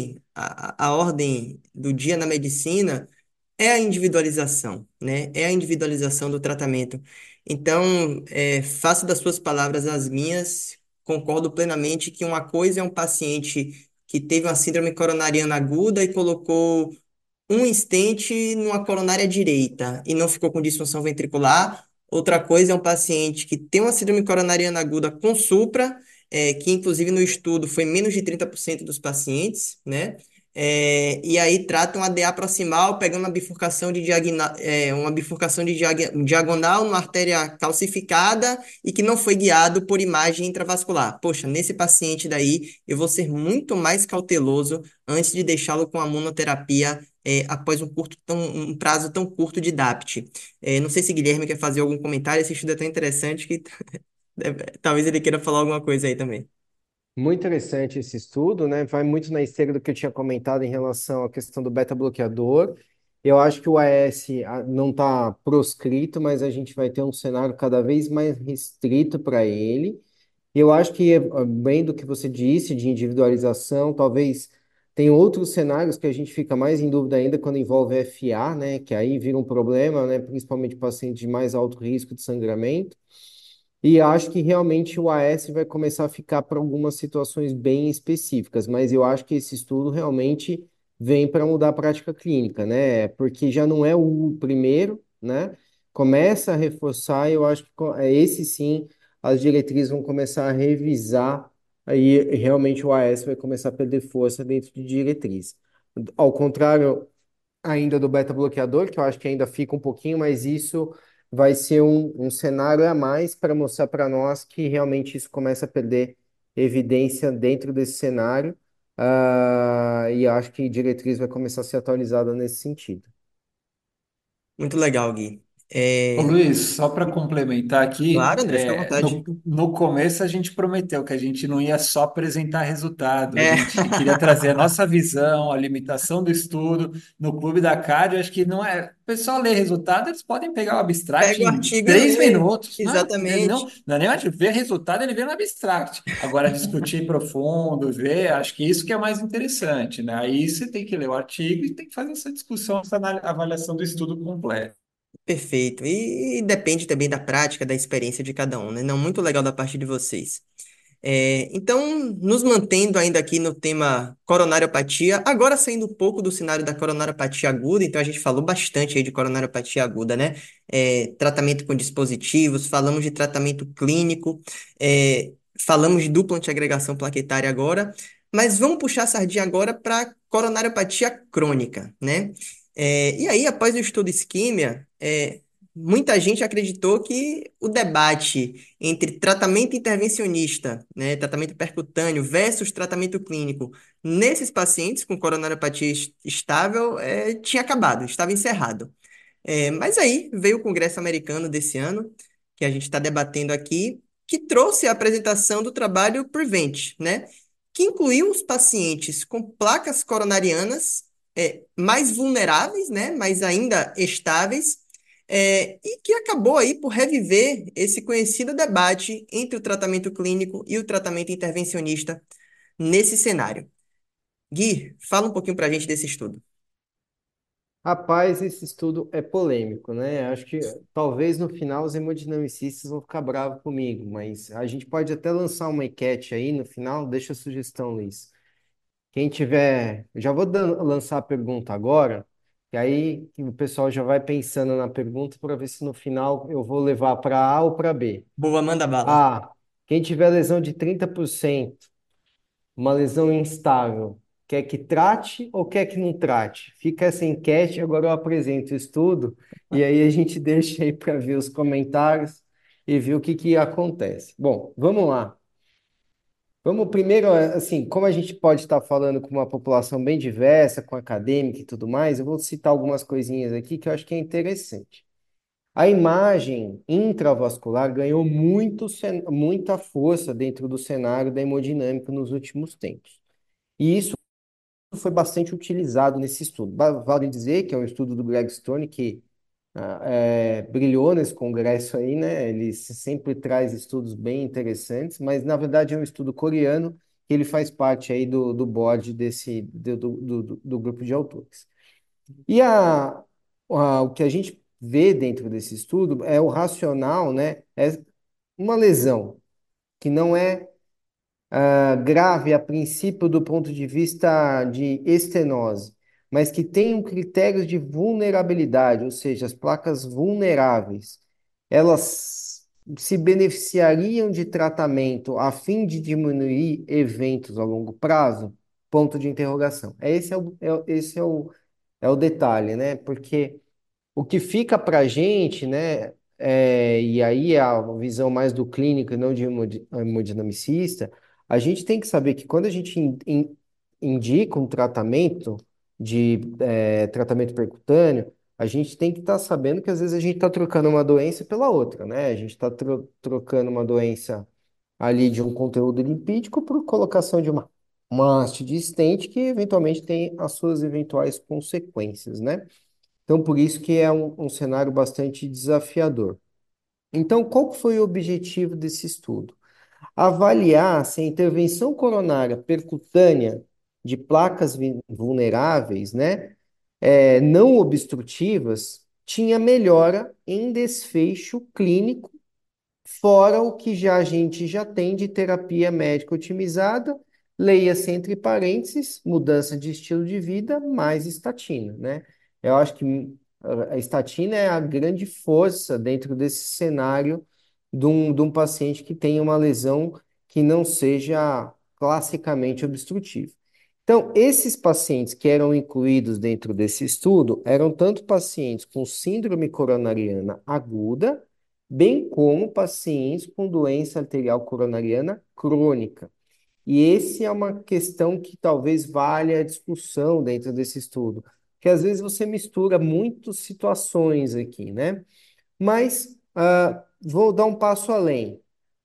[SPEAKER 1] a ordem do dia na medicina é a individualização, né? É a individualização do tratamento. Então, faço das suas palavras as minhas. Concordo plenamente que uma coisa é um paciente que teve uma síndrome coronariana aguda e colocou um stent numa coronária direita e não ficou com disfunção ventricular. Outra coisa é um paciente que tem uma síndrome coronariana aguda com supra, que inclusive no estudo foi menos de 30% dos pacientes, né? E aí tratam a DA proximal, pegando uma bifurcação de diagonal numa artéria calcificada e que não foi guiado por imagem intravascular. Poxa, nesse paciente daí eu vou ser muito mais cauteloso antes de deixá-lo com a monoterapia após um prazo tão curto de DAPT. Não sei se Guilherme quer fazer algum comentário, esse estudo é tão interessante que talvez ele queira falar alguma coisa aí também.
[SPEAKER 2] Muito interessante esse estudo, né? Vai muito na esteira do que eu tinha comentado em relação à questão do beta-bloqueador. Eu acho que o AS não está proscrito, mas a gente vai ter um cenário cada vez mais restrito para ele. E eu acho que, bem do que você disse, de individualização, talvez Tem outros cenários que a gente fica mais em dúvida ainda quando envolve FA, né? Que aí vira um problema, né? Principalmente pacientes de mais alto risco de sangramento. E acho que realmente o AS vai começar a ficar para algumas situações bem específicas, mas eu acho que esse estudo realmente vem para mudar a prática clínica, né? Porque já não é o primeiro, né? Começa a reforçar, e eu acho que esse sim, as diretrizes vão começar a revisar, aí realmente o AS vai começar a perder força dentro de diretriz. Ao contrário ainda do beta-bloqueador, que eu acho que ainda fica um pouquinho, mas isso vai ser um cenário a mais para mostrar para nós que realmente isso começa a perder evidência dentro desse cenário, e acho que a diretriz vai começar a ser atualizada nesse sentido.
[SPEAKER 1] Muito legal, Gui.
[SPEAKER 3] Ô Luiz, só para complementar aqui,
[SPEAKER 1] Claro, André, fica à vontade.
[SPEAKER 3] no começo a gente prometeu que a gente não ia só apresentar resultado, a
[SPEAKER 1] É,
[SPEAKER 3] gente queria trazer a nossa visão, a limitação do estudo. No Clube da Cardio, acho que não é. O pessoal lê resultado, eles podem pegar o abstract
[SPEAKER 1] pega o
[SPEAKER 3] em
[SPEAKER 1] artigo e
[SPEAKER 3] três
[SPEAKER 1] lê.
[SPEAKER 3] minutos. Não,
[SPEAKER 1] Exatamente.
[SPEAKER 3] não é nem ver resultado, ele vê no abstract. Agora, discutir profundo, ver, acho que isso que é mais interessante, né? Aí você tem que ler o artigo e tem que fazer essa discussão, essa avaliação do estudo completo.
[SPEAKER 1] Perfeito. E depende também da prática, da experiência de cada um, né? Não, muito legal da parte de vocês. Então, nos mantendo ainda aqui no tema coronariopatia, agora saindo um pouco do cenário da coronariopatia aguda, então a gente falou bastante aí de coronariopatia aguda, né? Tratamento com dispositivos, falamos de tratamento clínico, falamos de dupla antiagregação plaquetária agora, mas vamos puxar a sardinha agora para coronariopatia crônica, né? E aí, após o estudo isquímia, muita gente acreditou que o debate entre tratamento intervencionista, né, tratamento percutâneo versus tratamento clínico nesses pacientes com coronariopatia estável tinha acabado, estava encerrado. Mas aí veio o Congresso Americano desse ano, que a gente está debatendo aqui, que trouxe a apresentação do trabalho Prevent, né? Que incluiu os pacientes com placas coronarianas mais vulneráveis, né? Mas ainda estáveis, e que acabou aí por reviver esse conhecido debate entre o tratamento clínico e o tratamento intervencionista nesse cenário. Gui, fala um pouquinho para a gente desse estudo.
[SPEAKER 2] Rapaz, esse estudo é polêmico, né? Acho que talvez no final os hemodinamicistas vão ficar bravos comigo, mas a gente pode até lançar uma enquete aí no final, deixa a sugestão, Luiz. Quem tiver, já vou lançar a pergunta agora, e aí o pessoal já vai pensando na pergunta para ver se no final eu vou levar para A ou para B.
[SPEAKER 1] Boa, manda bala.
[SPEAKER 2] A, quem tiver lesão de 30%, uma lesão instável, quer que trate ou quer que não trate? Fica essa enquete, agora eu apresento o estudo, e aí a gente deixa aí para ver os comentários e ver o que que acontece. Bom, vamos lá. Vamos primeiro, assim, como a gente pode estar falando com uma população bem diversa, com acadêmica e tudo mais, eu vou citar algumas coisinhas aqui que eu acho que é interessante. A imagem intravascular ganhou muita força dentro do cenário da hemodinâmica nos últimos tempos. E isso foi bastante utilizado nesse estudo. Vale dizer que é um estudo do Greg Stone que brilhou nesse congresso aí, né? Ele sempre traz estudos bem interessantes, mas na verdade é um estudo coreano que ele faz parte aí do board do grupo de autores. E o que a gente vê dentro desse estudo é o racional, né? É uma lesão que não é grave a princípio do ponto de vista de estenose, mas que tem um critério de vulnerabilidade, ou seja, as placas vulneráveis, elas se beneficiariam de tratamento a fim de diminuir eventos a longo prazo? Ponto de interrogação. Esse é o detalhe, né? Porque o que fica para a gente, né, e aí é a visão mais do clínico e não de hemodinamicista, a gente tem que saber que quando a gente indica um tratamento tratamento percutâneo, a gente tem que estar sabendo que às vezes a gente está trocando uma doença pela outra, né? A gente está trocando uma doença ali de um conteúdo lipídico por colocação de uma haste de stent que eventualmente tem as suas eventuais consequências, né? Então, por isso que é um cenário bastante desafiador. Então, qual que foi o objetivo desse estudo? Avaliar se a intervenção coronária percutânea de placas vulneráveis, né, não obstrutivas, tinha melhora em desfecho clínico, fora o que já a gente já tem de terapia médica otimizada, leia-se entre parênteses, mudança de estilo de vida mais estatina, né? Eu acho que a estatina é a grande força dentro desse cenário de um paciente que tem uma lesão que não seja classicamente obstrutiva. Então, esses pacientes que eram incluídos dentro desse estudo eram tanto pacientes com síndrome coronariana aguda, bem como pacientes com doença arterial coronariana crônica. E esse é uma questão que talvez valha a discussão dentro desse estudo, que às vezes você mistura muitas situações aqui, né? Mas vou dar um passo além.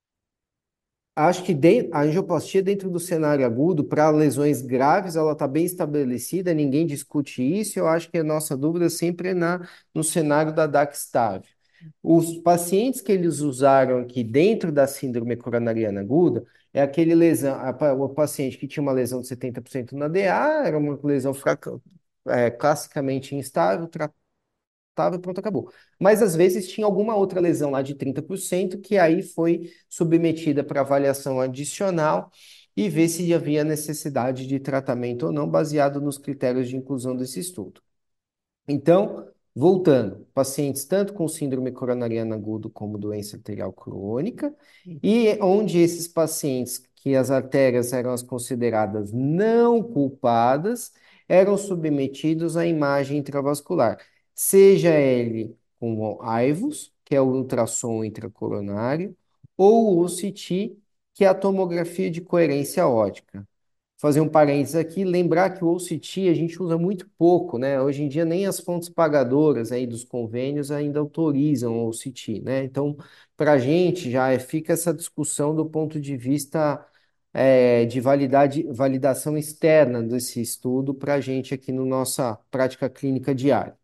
[SPEAKER 2] Acho que a angioplastia dentro do cenário agudo, para lesões graves, ela está bem estabelecida, ninguém discute isso. Eu acho que a nossa dúvida sempre é no cenário da DAC-STAV. Os pacientes que eles usaram aqui dentro da síndrome coronariana aguda, é aquele lesão, o paciente que tinha uma lesão de 70% na DA, era uma lesão fraca, classicamente instável, tava, pronto, acabou. Mas às vezes tinha alguma outra lesão lá de 30% que aí foi submetida para avaliação adicional e ver se havia necessidade de tratamento ou não, baseado nos critérios de inclusão desse estudo. Então, voltando, pacientes tanto com síndrome coronariana agudo como doença arterial crônica, e onde esses pacientes que as artérias eram as consideradas não culpadas, eram submetidos à imagem intravascular, seja ele com AIVUS, que é o ultrassom intracoronário, ou o CT, que é a tomografia de coerência óptica. Fazer um parênteses aqui, lembrar que o OCT a gente usa muito pouco, né? Hoje em dia nem as fontes pagadoras aí dos convênios ainda autorizam o OCT, né? Então, para a gente já fica essa discussão do ponto de vista de validação externa desse estudo para a gente aqui na nossa prática clínica diária.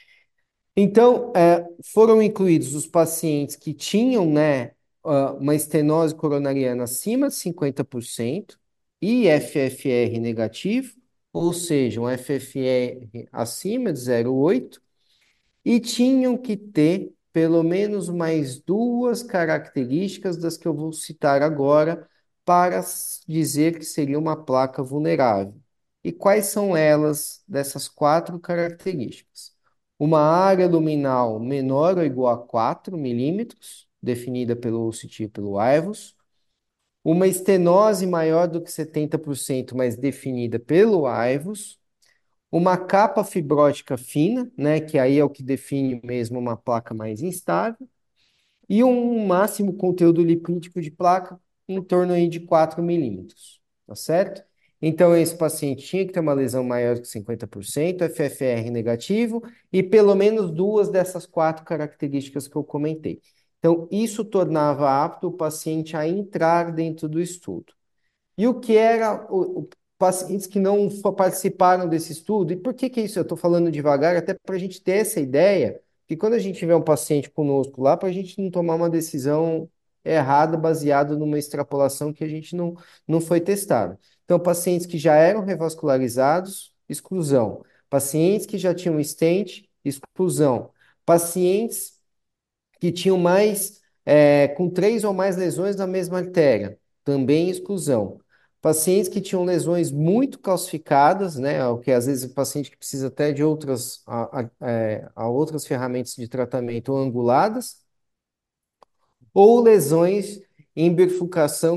[SPEAKER 2] Então, foram incluídos os pacientes que tinham, né, uma estenose coronariana acima de 50% e FFR negativo, ou seja, um FFR acima de 0,8, e tinham que ter pelo menos mais duas características das que eu vou citar agora para dizer que seria uma placa vulnerável. E quais são elas dessas quatro características? Uma área luminal menor ou igual a 4 milímetros, definida pelo OCT e pelo IVUS. Uma estenose maior do que 70%, mas definida pelo IVUS. Uma capa fibrótica fina, né, que aí é o que define mesmo uma placa mais instável, e um máximo conteúdo lipídico de placa em torno aí de 4 milímetros, tá certo? Então, esse paciente tinha que ter uma lesão maior que 50%, FFR negativo, e pelo menos duas dessas quatro características que eu comentei. Então, isso tornava apto o paciente a entrar dentro do estudo. E o que era pacientes que não participaram desse estudo? E por que que isso? Eu estou falando devagar, até para a gente ter essa ideia, que quando a gente tiver um paciente conosco lá, para a gente não tomar uma decisão errada baseada numa extrapolação que a gente não foi testado. Então, pacientes que já eram revascularizados, exclusão. Pacientes que já tinham stent, exclusão. Pacientes que tinham com três ou mais lesões na mesma artéria, também exclusão. Pacientes que tinham lesões muito calcificadas, né, o que às vezes o paciente que precisa até de outras ferramentas de tratamento ou anguladas, ou lesões em bifurcação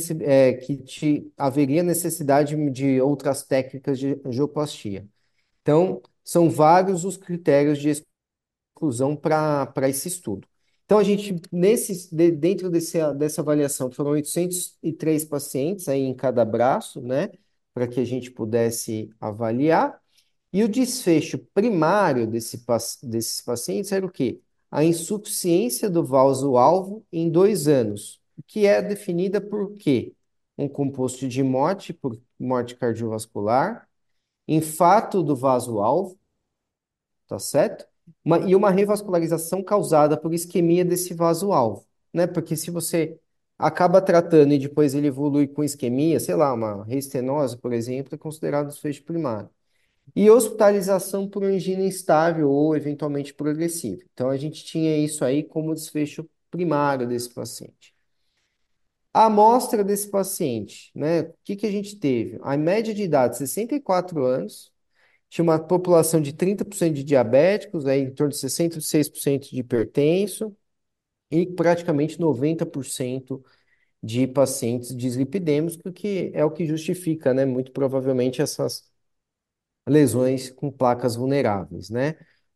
[SPEAKER 2] que haveria necessidade de outras técnicas de angioplastia. Então, são vários os critérios de inclusão para esse estudo. Então, a gente, dentro dessa avaliação, foram 803 pacientes aí em cada braço, né, para que a gente pudesse avaliar. E o desfecho primário desses pacientes era o quê? A insuficiência do vaso-alvo em 2 anos, que é definida por quê? Um composto de morte, por morte cardiovascular, infarto do vaso-alvo, tá certo? E uma revascularização causada por isquemia desse vaso-alvo, né? Porque se você acaba tratando e depois ele evolui com isquemia, sei lá, uma restenose, por exemplo, é considerado desfecho primário. E hospitalização por angina instável ou eventualmente progressiva. Então, a gente tinha isso aí como desfecho primário desse paciente. A amostra desse paciente, né? O que que a gente teve? A média de idade, 64 anos, tinha uma população de 30% de diabéticos, aí em torno de 66% de hipertenso e praticamente 90% de pacientes dislipidêmicos, que é o que justifica, né? Muito provavelmente essas lesões com placas vulneráveis, né?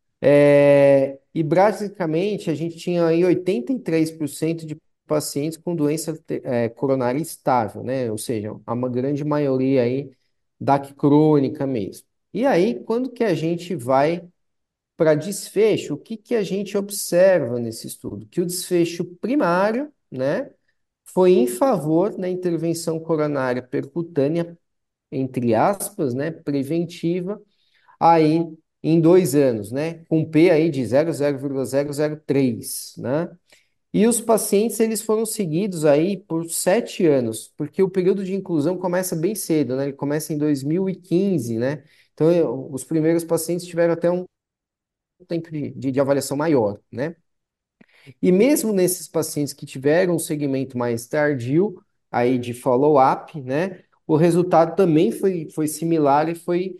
[SPEAKER 2] E basicamente a gente tinha aí 83% de pacientes com doença coronária estável, né? Ou seja, uma grande maioria aí DAC crônica mesmo. E aí, quando que a gente vai para desfecho, o que que a gente observa nesse estudo? Que o desfecho primário, né, foi em favor da intervenção coronária percutânea, entre aspas, né, preventiva, aí em 2 anos, né? Com P aí de 0,003, né? E os pacientes, eles foram seguidos aí por 7 anos, porque o período de inclusão começa bem cedo, né? Ele começa em 2015, né? Então, os primeiros pacientes tiveram até um tempo de avaliação maior, né? E mesmo nesses pacientes que tiveram um segmento mais tardio, aí de follow-up, né? O resultado também foi similar e foi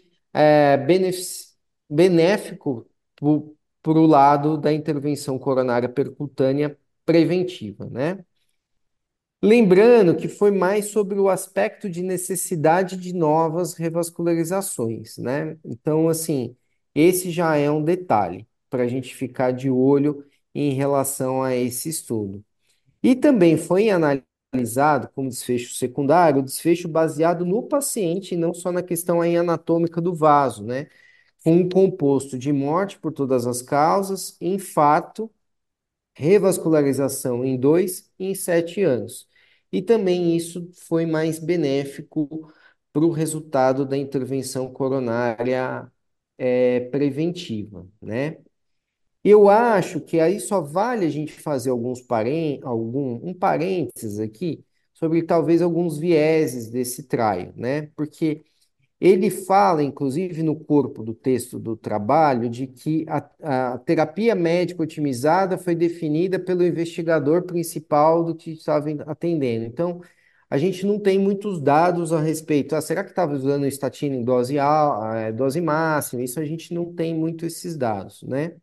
[SPEAKER 2] benéfico para o lado da intervenção coronária percutânea preventiva, né? Lembrando que foi mais sobre o aspecto de necessidade de novas revascularizações, né? Então, assim, esse já é um detalhe para a gente ficar de olho em relação a esse estudo. E também foi analisado como desfecho secundário, o desfecho baseado no paciente, e não só na questão aí anatômica do vaso, né? Com um composto de morte por todas as causas, infarto, revascularização em 2 e em 7 anos. E também isso foi mais benéfico para o resultado da intervenção coronária preventiva, né? Eu acho que aí só vale a gente fazer um parênteses aqui sobre talvez alguns vieses desse trial, né? Porque ele fala, inclusive, no corpo do texto do trabalho, de que a terapia médica otimizada foi definida pelo investigador principal do que estava atendendo. Então, a gente não tem muitos dados a respeito. Ah, será que estava usando estatina em dose máxima? Isso a gente não tem muito esses dados, né?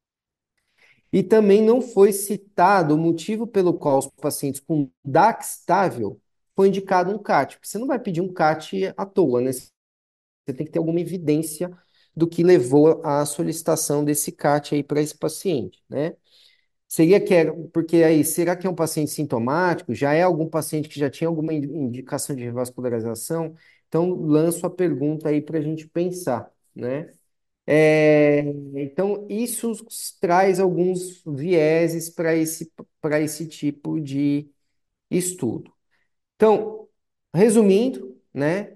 [SPEAKER 2] E também não foi citado o motivo pelo qual os pacientes com DAC estável foi indicado um CAT, porque você não vai pedir um CAT à toa, né? Você tem que ter alguma evidência do que levou à solicitação desse CAT aí para esse paciente, né? Porque aí, será que é um paciente sintomático? Já é algum paciente que já tinha alguma indicação de revascularização? Então, lanço a pergunta aí para a gente pensar, né? Então, isso traz alguns vieses para esse tipo de estudo. Então, resumindo, né?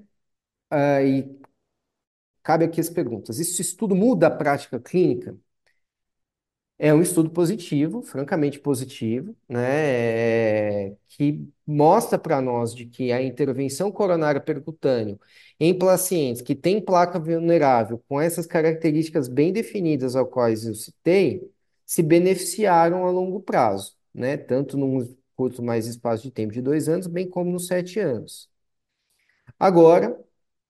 [SPEAKER 2] E cabe aqui as perguntas. Esse estudo muda a prática clínica? É um estudo positivo, francamente positivo, né? Que mostra para nós de que a intervenção coronária percutânea em pacientes que têm placa vulnerável, com essas características bem definidas ao quais eu citei, se beneficiaram a longo prazo, né? Tanto num curto mais espaço de tempo de 2 anos, bem como nos 7 anos. Agora,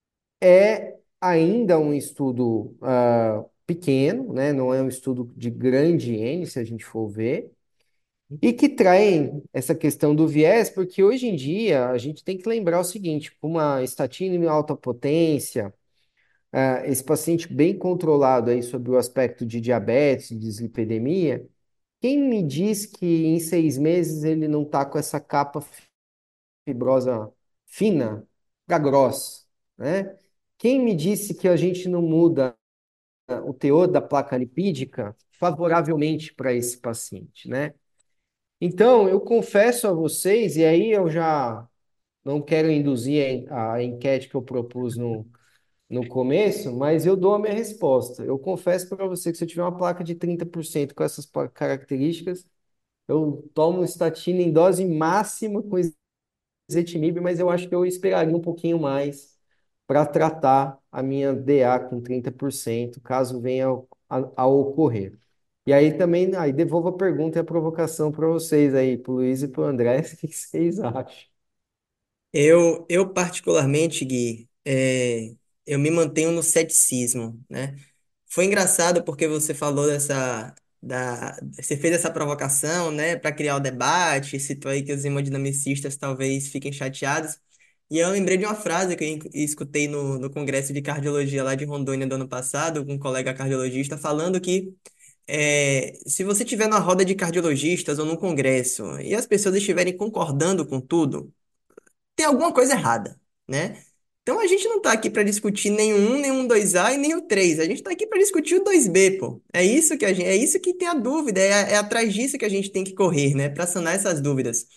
[SPEAKER 2] é ainda um estudo pequeno, né? Não é um estudo de grande N, se a gente for ver, e que traz essa questão do viés, porque hoje em dia a gente tem que lembrar o seguinte: com uma estatina em alta potência, esse paciente bem controlado aí sobre o aspecto de diabetes, de dislipidemia, quem me diz que em 6 meses ele não está com essa capa fibrosa fina para grossa, né? Quem me disse que a gente não muda o teor da placa lipídica favoravelmente para esse paciente, né? Então, eu confesso a vocês, e aí eu já não quero induzir a enquete que eu propus no começo, mas eu dou a minha resposta. Eu confesso para você que se eu tiver uma placa de 30% com essas características, Eu tomo estatina em dose máxima com ezetimibe, mas eu acho que eu esperaria um pouquinho mais para tratar a minha DA com 30%, caso venha a ocorrer. E aí também, aí devolvo a pergunta e a provocação para vocês aí, para o Luiz e para o André, o que vocês acham?
[SPEAKER 1] Eu particularmente, Gui, eu me mantenho no ceticismo, né? Foi engraçado porque você falou você fez essa provocação, né, para criar o debate, citou aí que os hemodinamicistas talvez fiquem chateados. E eu lembrei de uma frase que eu escutei no Congresso de Cardiologia lá de Rondônia do ano passado, com um colega cardiologista, falando que se você estiver na roda de cardiologistas ou num congresso e as pessoas estiverem concordando com tudo, tem alguma coisa errada, né? Então a gente não está aqui para discutir nenhum 2A e nem o 3. A gente está aqui para discutir o 2B, pô. É isso que tem a dúvida, é atrás disso que a gente tem que correr, né? Para sanar essas dúvidas.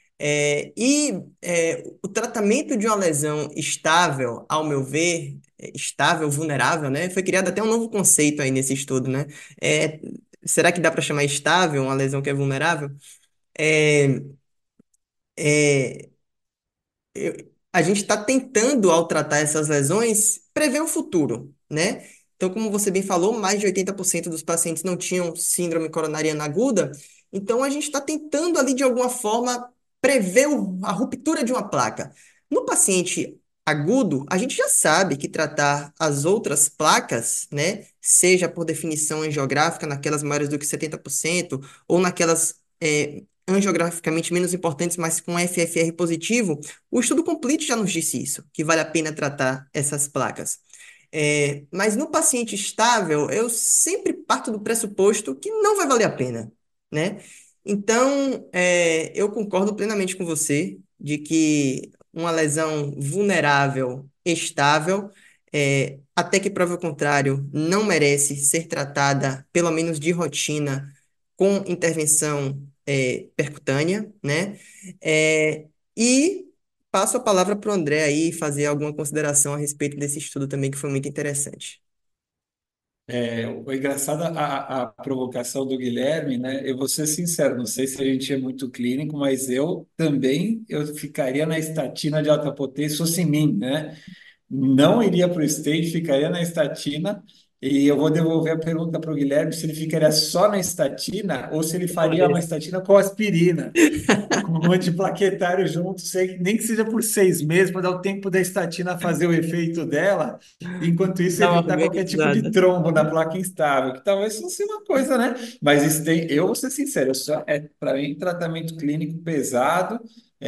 [SPEAKER 1] O tratamento de uma lesão estável, ao meu ver, estável, vulnerável, né? Foi criado até um novo conceito aí nesse estudo, né? É, será que dá para chamar estável uma lesão que é vulnerável? É, é, a gente está tentando, ao tratar essas lesões, prever o futuro, né? Então, como você bem falou, mais de 80% dos pacientes não tinham síndrome coronariana aguda. Então, a gente está tentando ali, de alguma forma, prever a ruptura de uma placa. No paciente agudo, a gente já sabe que tratar as outras placas, né, seja por definição angiográfica, naquelas maiores do que 70%, ou naquelas angiograficamente menos importantes, mas com FFR positivo, o estudo Complete já nos disse isso, que vale a pena tratar essas placas. Mas no paciente estável, eu sempre parto do pressuposto que não vai valer a pena, né? Então, eu concordo plenamente com você de que uma lesão vulnerável, estável, até que prove o contrário, não merece ser tratada, pelo menos de rotina, com intervenção, percutânea, né? E passo a palavra para o André aí fazer alguma consideração a respeito desse estudo também, que foi muito interessante.
[SPEAKER 3] O engraçado a provocação do Guilherme, né? Eu vou ser sincero, não sei se a gente é muito clínico, mas eu também eu ficaria na estatina de alta potência se fosse em mim, né? Não iria para o stage, ficaria na estatina. E eu vou devolver a pergunta para o Guilherme se ele ficaria só na estatina ou se ele faria uma
[SPEAKER 1] Olha.
[SPEAKER 3] estatina com aspirina, com um antiplaquetário junto, nem que seja por 6 meses, para dar o tempo da estatina fazer o efeito dela, enquanto isso
[SPEAKER 1] Dá uma
[SPEAKER 3] evitar qualquer tipo de
[SPEAKER 1] organizada.
[SPEAKER 3] trombo na placa instável, que talvez fosse uma coisa, né? Mas isso tem, eu vou ser sincero, para mim tratamento clínico pesado,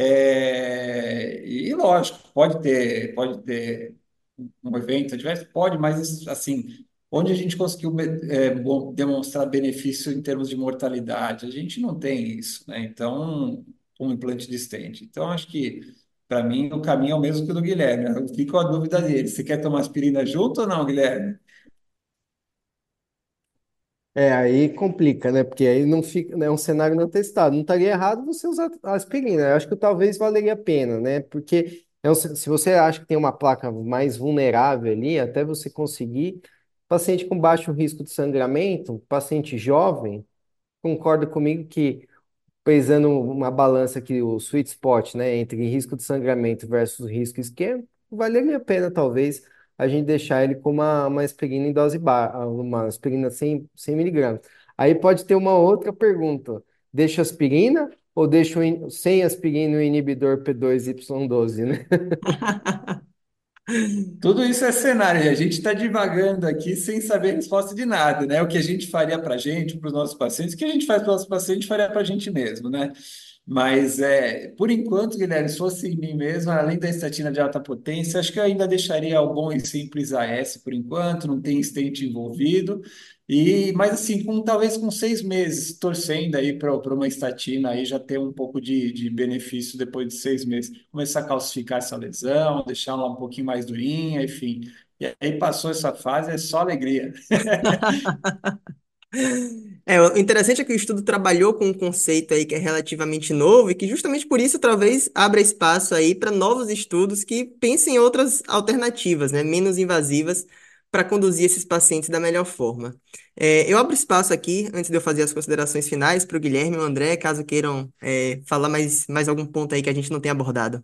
[SPEAKER 3] e lógico, pode ter um evento adverso, pode, mas assim, onde a gente conseguiu demonstrar benefício em termos de mortalidade, a gente não tem isso, né? Então, um implante de stent. Então, acho que, para mim, o caminho é o mesmo que o do Guilherme. Eu fico com a dúvida dele. Você quer tomar aspirina junto ou não, Guilherme?
[SPEAKER 2] Aí complica, né? Porque aí não fica, né, um cenário não testado. Não estaria errado você usar a aspirina. Eu acho que talvez valeria a pena, né? Porque se você acha que tem uma placa mais vulnerável ali, até você conseguir, paciente com baixo risco de sangramento, paciente jovem, concorda comigo que pesando uma balança aqui, o sweet spot, né, entre risco de sangramento versus risco isquêmico, valeria a pena, talvez, a gente deixar ele com uma aspirina em dose baixa, uma aspirina 100 miligramas. Aí pode ter uma outra pergunta: deixa aspirina ou deixa sem aspirina o inibidor P2Y12, né?
[SPEAKER 3] Tudo isso é cenário, e a gente está divagando aqui sem saber a resposta de nada, né? O que a gente faria para a gente, para os nossos pacientes, o que a gente faz para os nossos pacientes, faria para a gente mesmo, né? Mas, por enquanto, Guilherme, se fosse em mim mesmo, além da estatina de alta potência, acho que eu ainda deixaria o bom e simples AS por enquanto, não tem stent envolvido. Mas assim, talvez com 6 meses, torcendo aí para uma estatina, aí já ter um pouco de benefício depois de 6 meses. Começar a calcificar essa lesão, deixar ela um pouquinho mais durinha, enfim. E aí passou essa fase, é só alegria.
[SPEAKER 1] O interessante é que o estudo trabalhou com um conceito aí que é relativamente novo e que justamente por isso talvez abra espaço aí para novos estudos que pensem em outras alternativas, né, menos invasivas para conduzir esses pacientes da melhor forma. Eu abro espaço aqui, antes de eu fazer as considerações finais, para o Guilherme e o André, caso queiram falar mais algum ponto aí que a gente não tenha abordado.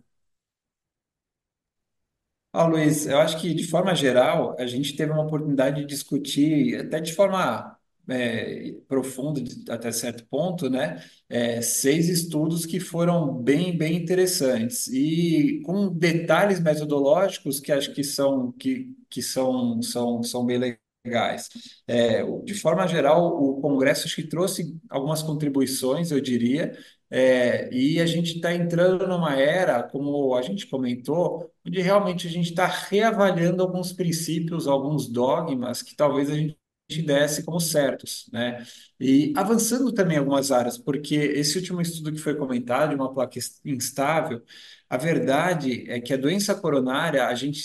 [SPEAKER 3] Ah, Luiz, eu acho que, de forma geral, a gente teve uma oportunidade de discutir, até de forma profunda, até certo ponto, né? 6 estudos que foram bem interessantes e com detalhes metodológicos que acho que são bem legais. De forma geral, o Congresso acho que trouxe algumas contribuições, eu diria, e a gente está entrando numa era, como a gente comentou, onde realmente a gente está reavaliando alguns princípios, alguns dogmas que talvez a gente desse como certos, né? E avançando também em algumas áreas, porque esse último estudo que foi comentado, de uma placa instável, a verdade é que a doença coronária,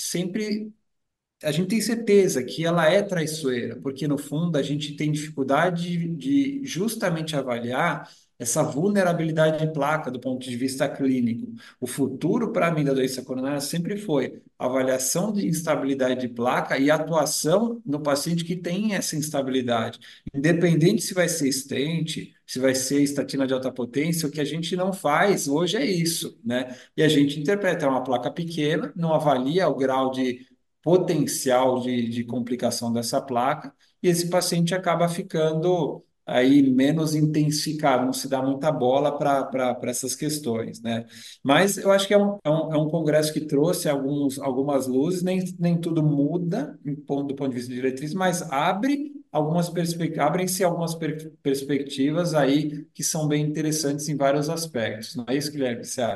[SPEAKER 3] a gente tem certeza que ela é traiçoeira, porque no fundo a gente tem dificuldade de justamente avaliar essa vulnerabilidade de placa do ponto de vista clínico. O futuro para mim da doença coronária sempre foi avaliação de instabilidade de placa e atuação no paciente que tem essa instabilidade, independente se vai ser stent, se vai ser estatina de alta potência, o que a gente não faz hoje é isso, né? E a gente interpreta uma placa pequena, não avalia o grau de potencial de complicação dessa placa, e esse paciente acaba ficando aí menos intensificado, não se dá muita bola para essas questões, né? Mas eu acho que é um congresso que trouxe algumas luzes, nem tudo muda do ponto de vista de diretriz, mas abrem-se algumas perspectivas aí que são bem interessantes em vários aspectos. Não é isso, Guilherme, que você acha?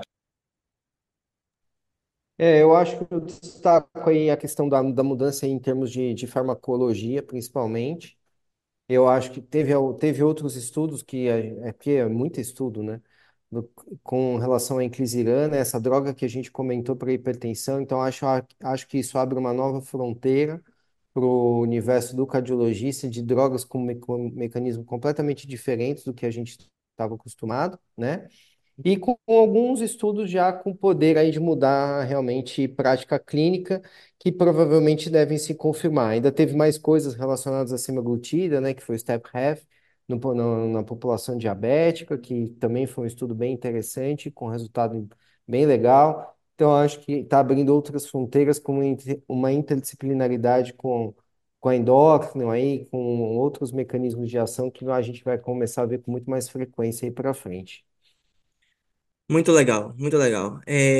[SPEAKER 2] Eu acho que eu destaco aí a questão da mudança em termos de farmacologia, principalmente. Eu acho que teve outros estudos que é muito estudo, né? Com relação à inclisiran, essa droga que a gente comentou para hipertensão. Então, acho que isso abre uma nova fronteira para o universo do cardiologista de drogas com mecanismo completamente diferentes do que a gente estava acostumado, né? E com alguns estudos já com poder aí de mudar realmente prática clínica, que provavelmente devem se confirmar. Ainda teve mais coisas relacionadas à semaglutida, né, que foi o STEP-HF, na população diabética, que também foi um estudo bem interessante, com resultado bem legal. Então, eu acho que está abrindo outras fronteiras com uma interdisciplinaridade com a endócrina aí, com outros mecanismos de ação que a gente vai começar a ver com muito mais frequência aí para frente.
[SPEAKER 1] Muito legal, muito legal.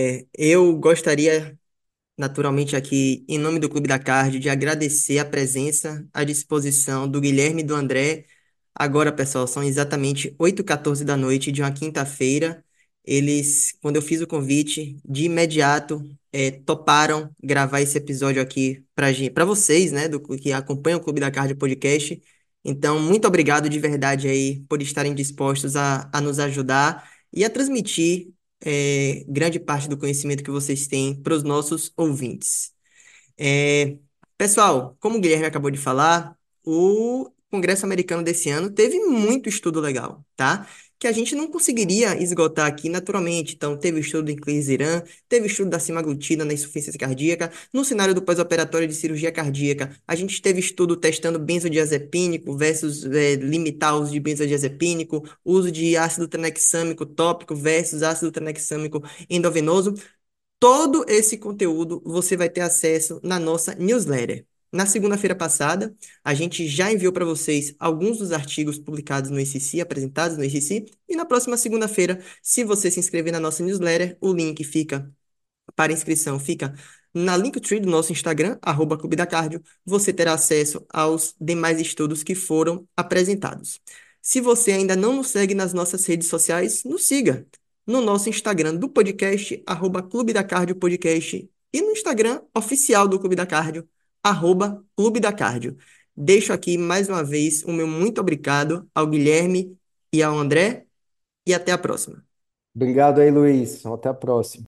[SPEAKER 1] Eu gostaria naturalmente aqui, em nome do Clube da Cardio, de agradecer a presença, a disposição do Guilherme e do André. Agora, pessoal, são exatamente 8h14 da noite de uma quinta-feira. Eles, quando eu fiz o convite, de imediato, toparam gravar esse episódio aqui para vocês, né, que acompanham o Clube da Cardio Podcast. Então, muito obrigado de verdade aí por estarem dispostos a nos ajudar e a transmitir grande parte do conhecimento que vocês têm para os nossos ouvintes. É, Pessoal, como o Guilherme acabou de falar, o Congresso Americano desse ano teve muito estudo legal, tá? Que a gente não conseguiria esgotar aqui naturalmente. Então, teve o estudo do inclisiran, teve o estudo da semaglutida na insuficiência cardíaca, no cenário do pós-operatório de cirurgia cardíaca, a gente teve estudo testando benzodiazepínico versus limitar o uso de benzodiazepínico, uso de ácido tranexâmico tópico versus ácido tranexâmico endovenoso. Todo esse conteúdo você vai ter acesso na nossa newsletter. Na segunda-feira passada, a gente já enviou para vocês alguns dos artigos publicados no ICC, apresentados no ICC, e na próxima segunda-feira, se você se inscrever na nossa newsletter, o link fica para inscrição fica na Linktree do nosso Instagram, @Clube da Cardio. Você terá acesso aos demais estudos que foram apresentados. Se você ainda não nos segue nas nossas redes sociais, nos siga no nosso Instagram do podcast, @Clube da Cardio Podcast, e no Instagram oficial do Clube da Cardio, @Clube da Cardio. Deixo aqui mais uma vez o meu muito obrigado ao Guilherme e ao André, e até a próxima.
[SPEAKER 2] Obrigado aí, Luiz. Até a próxima.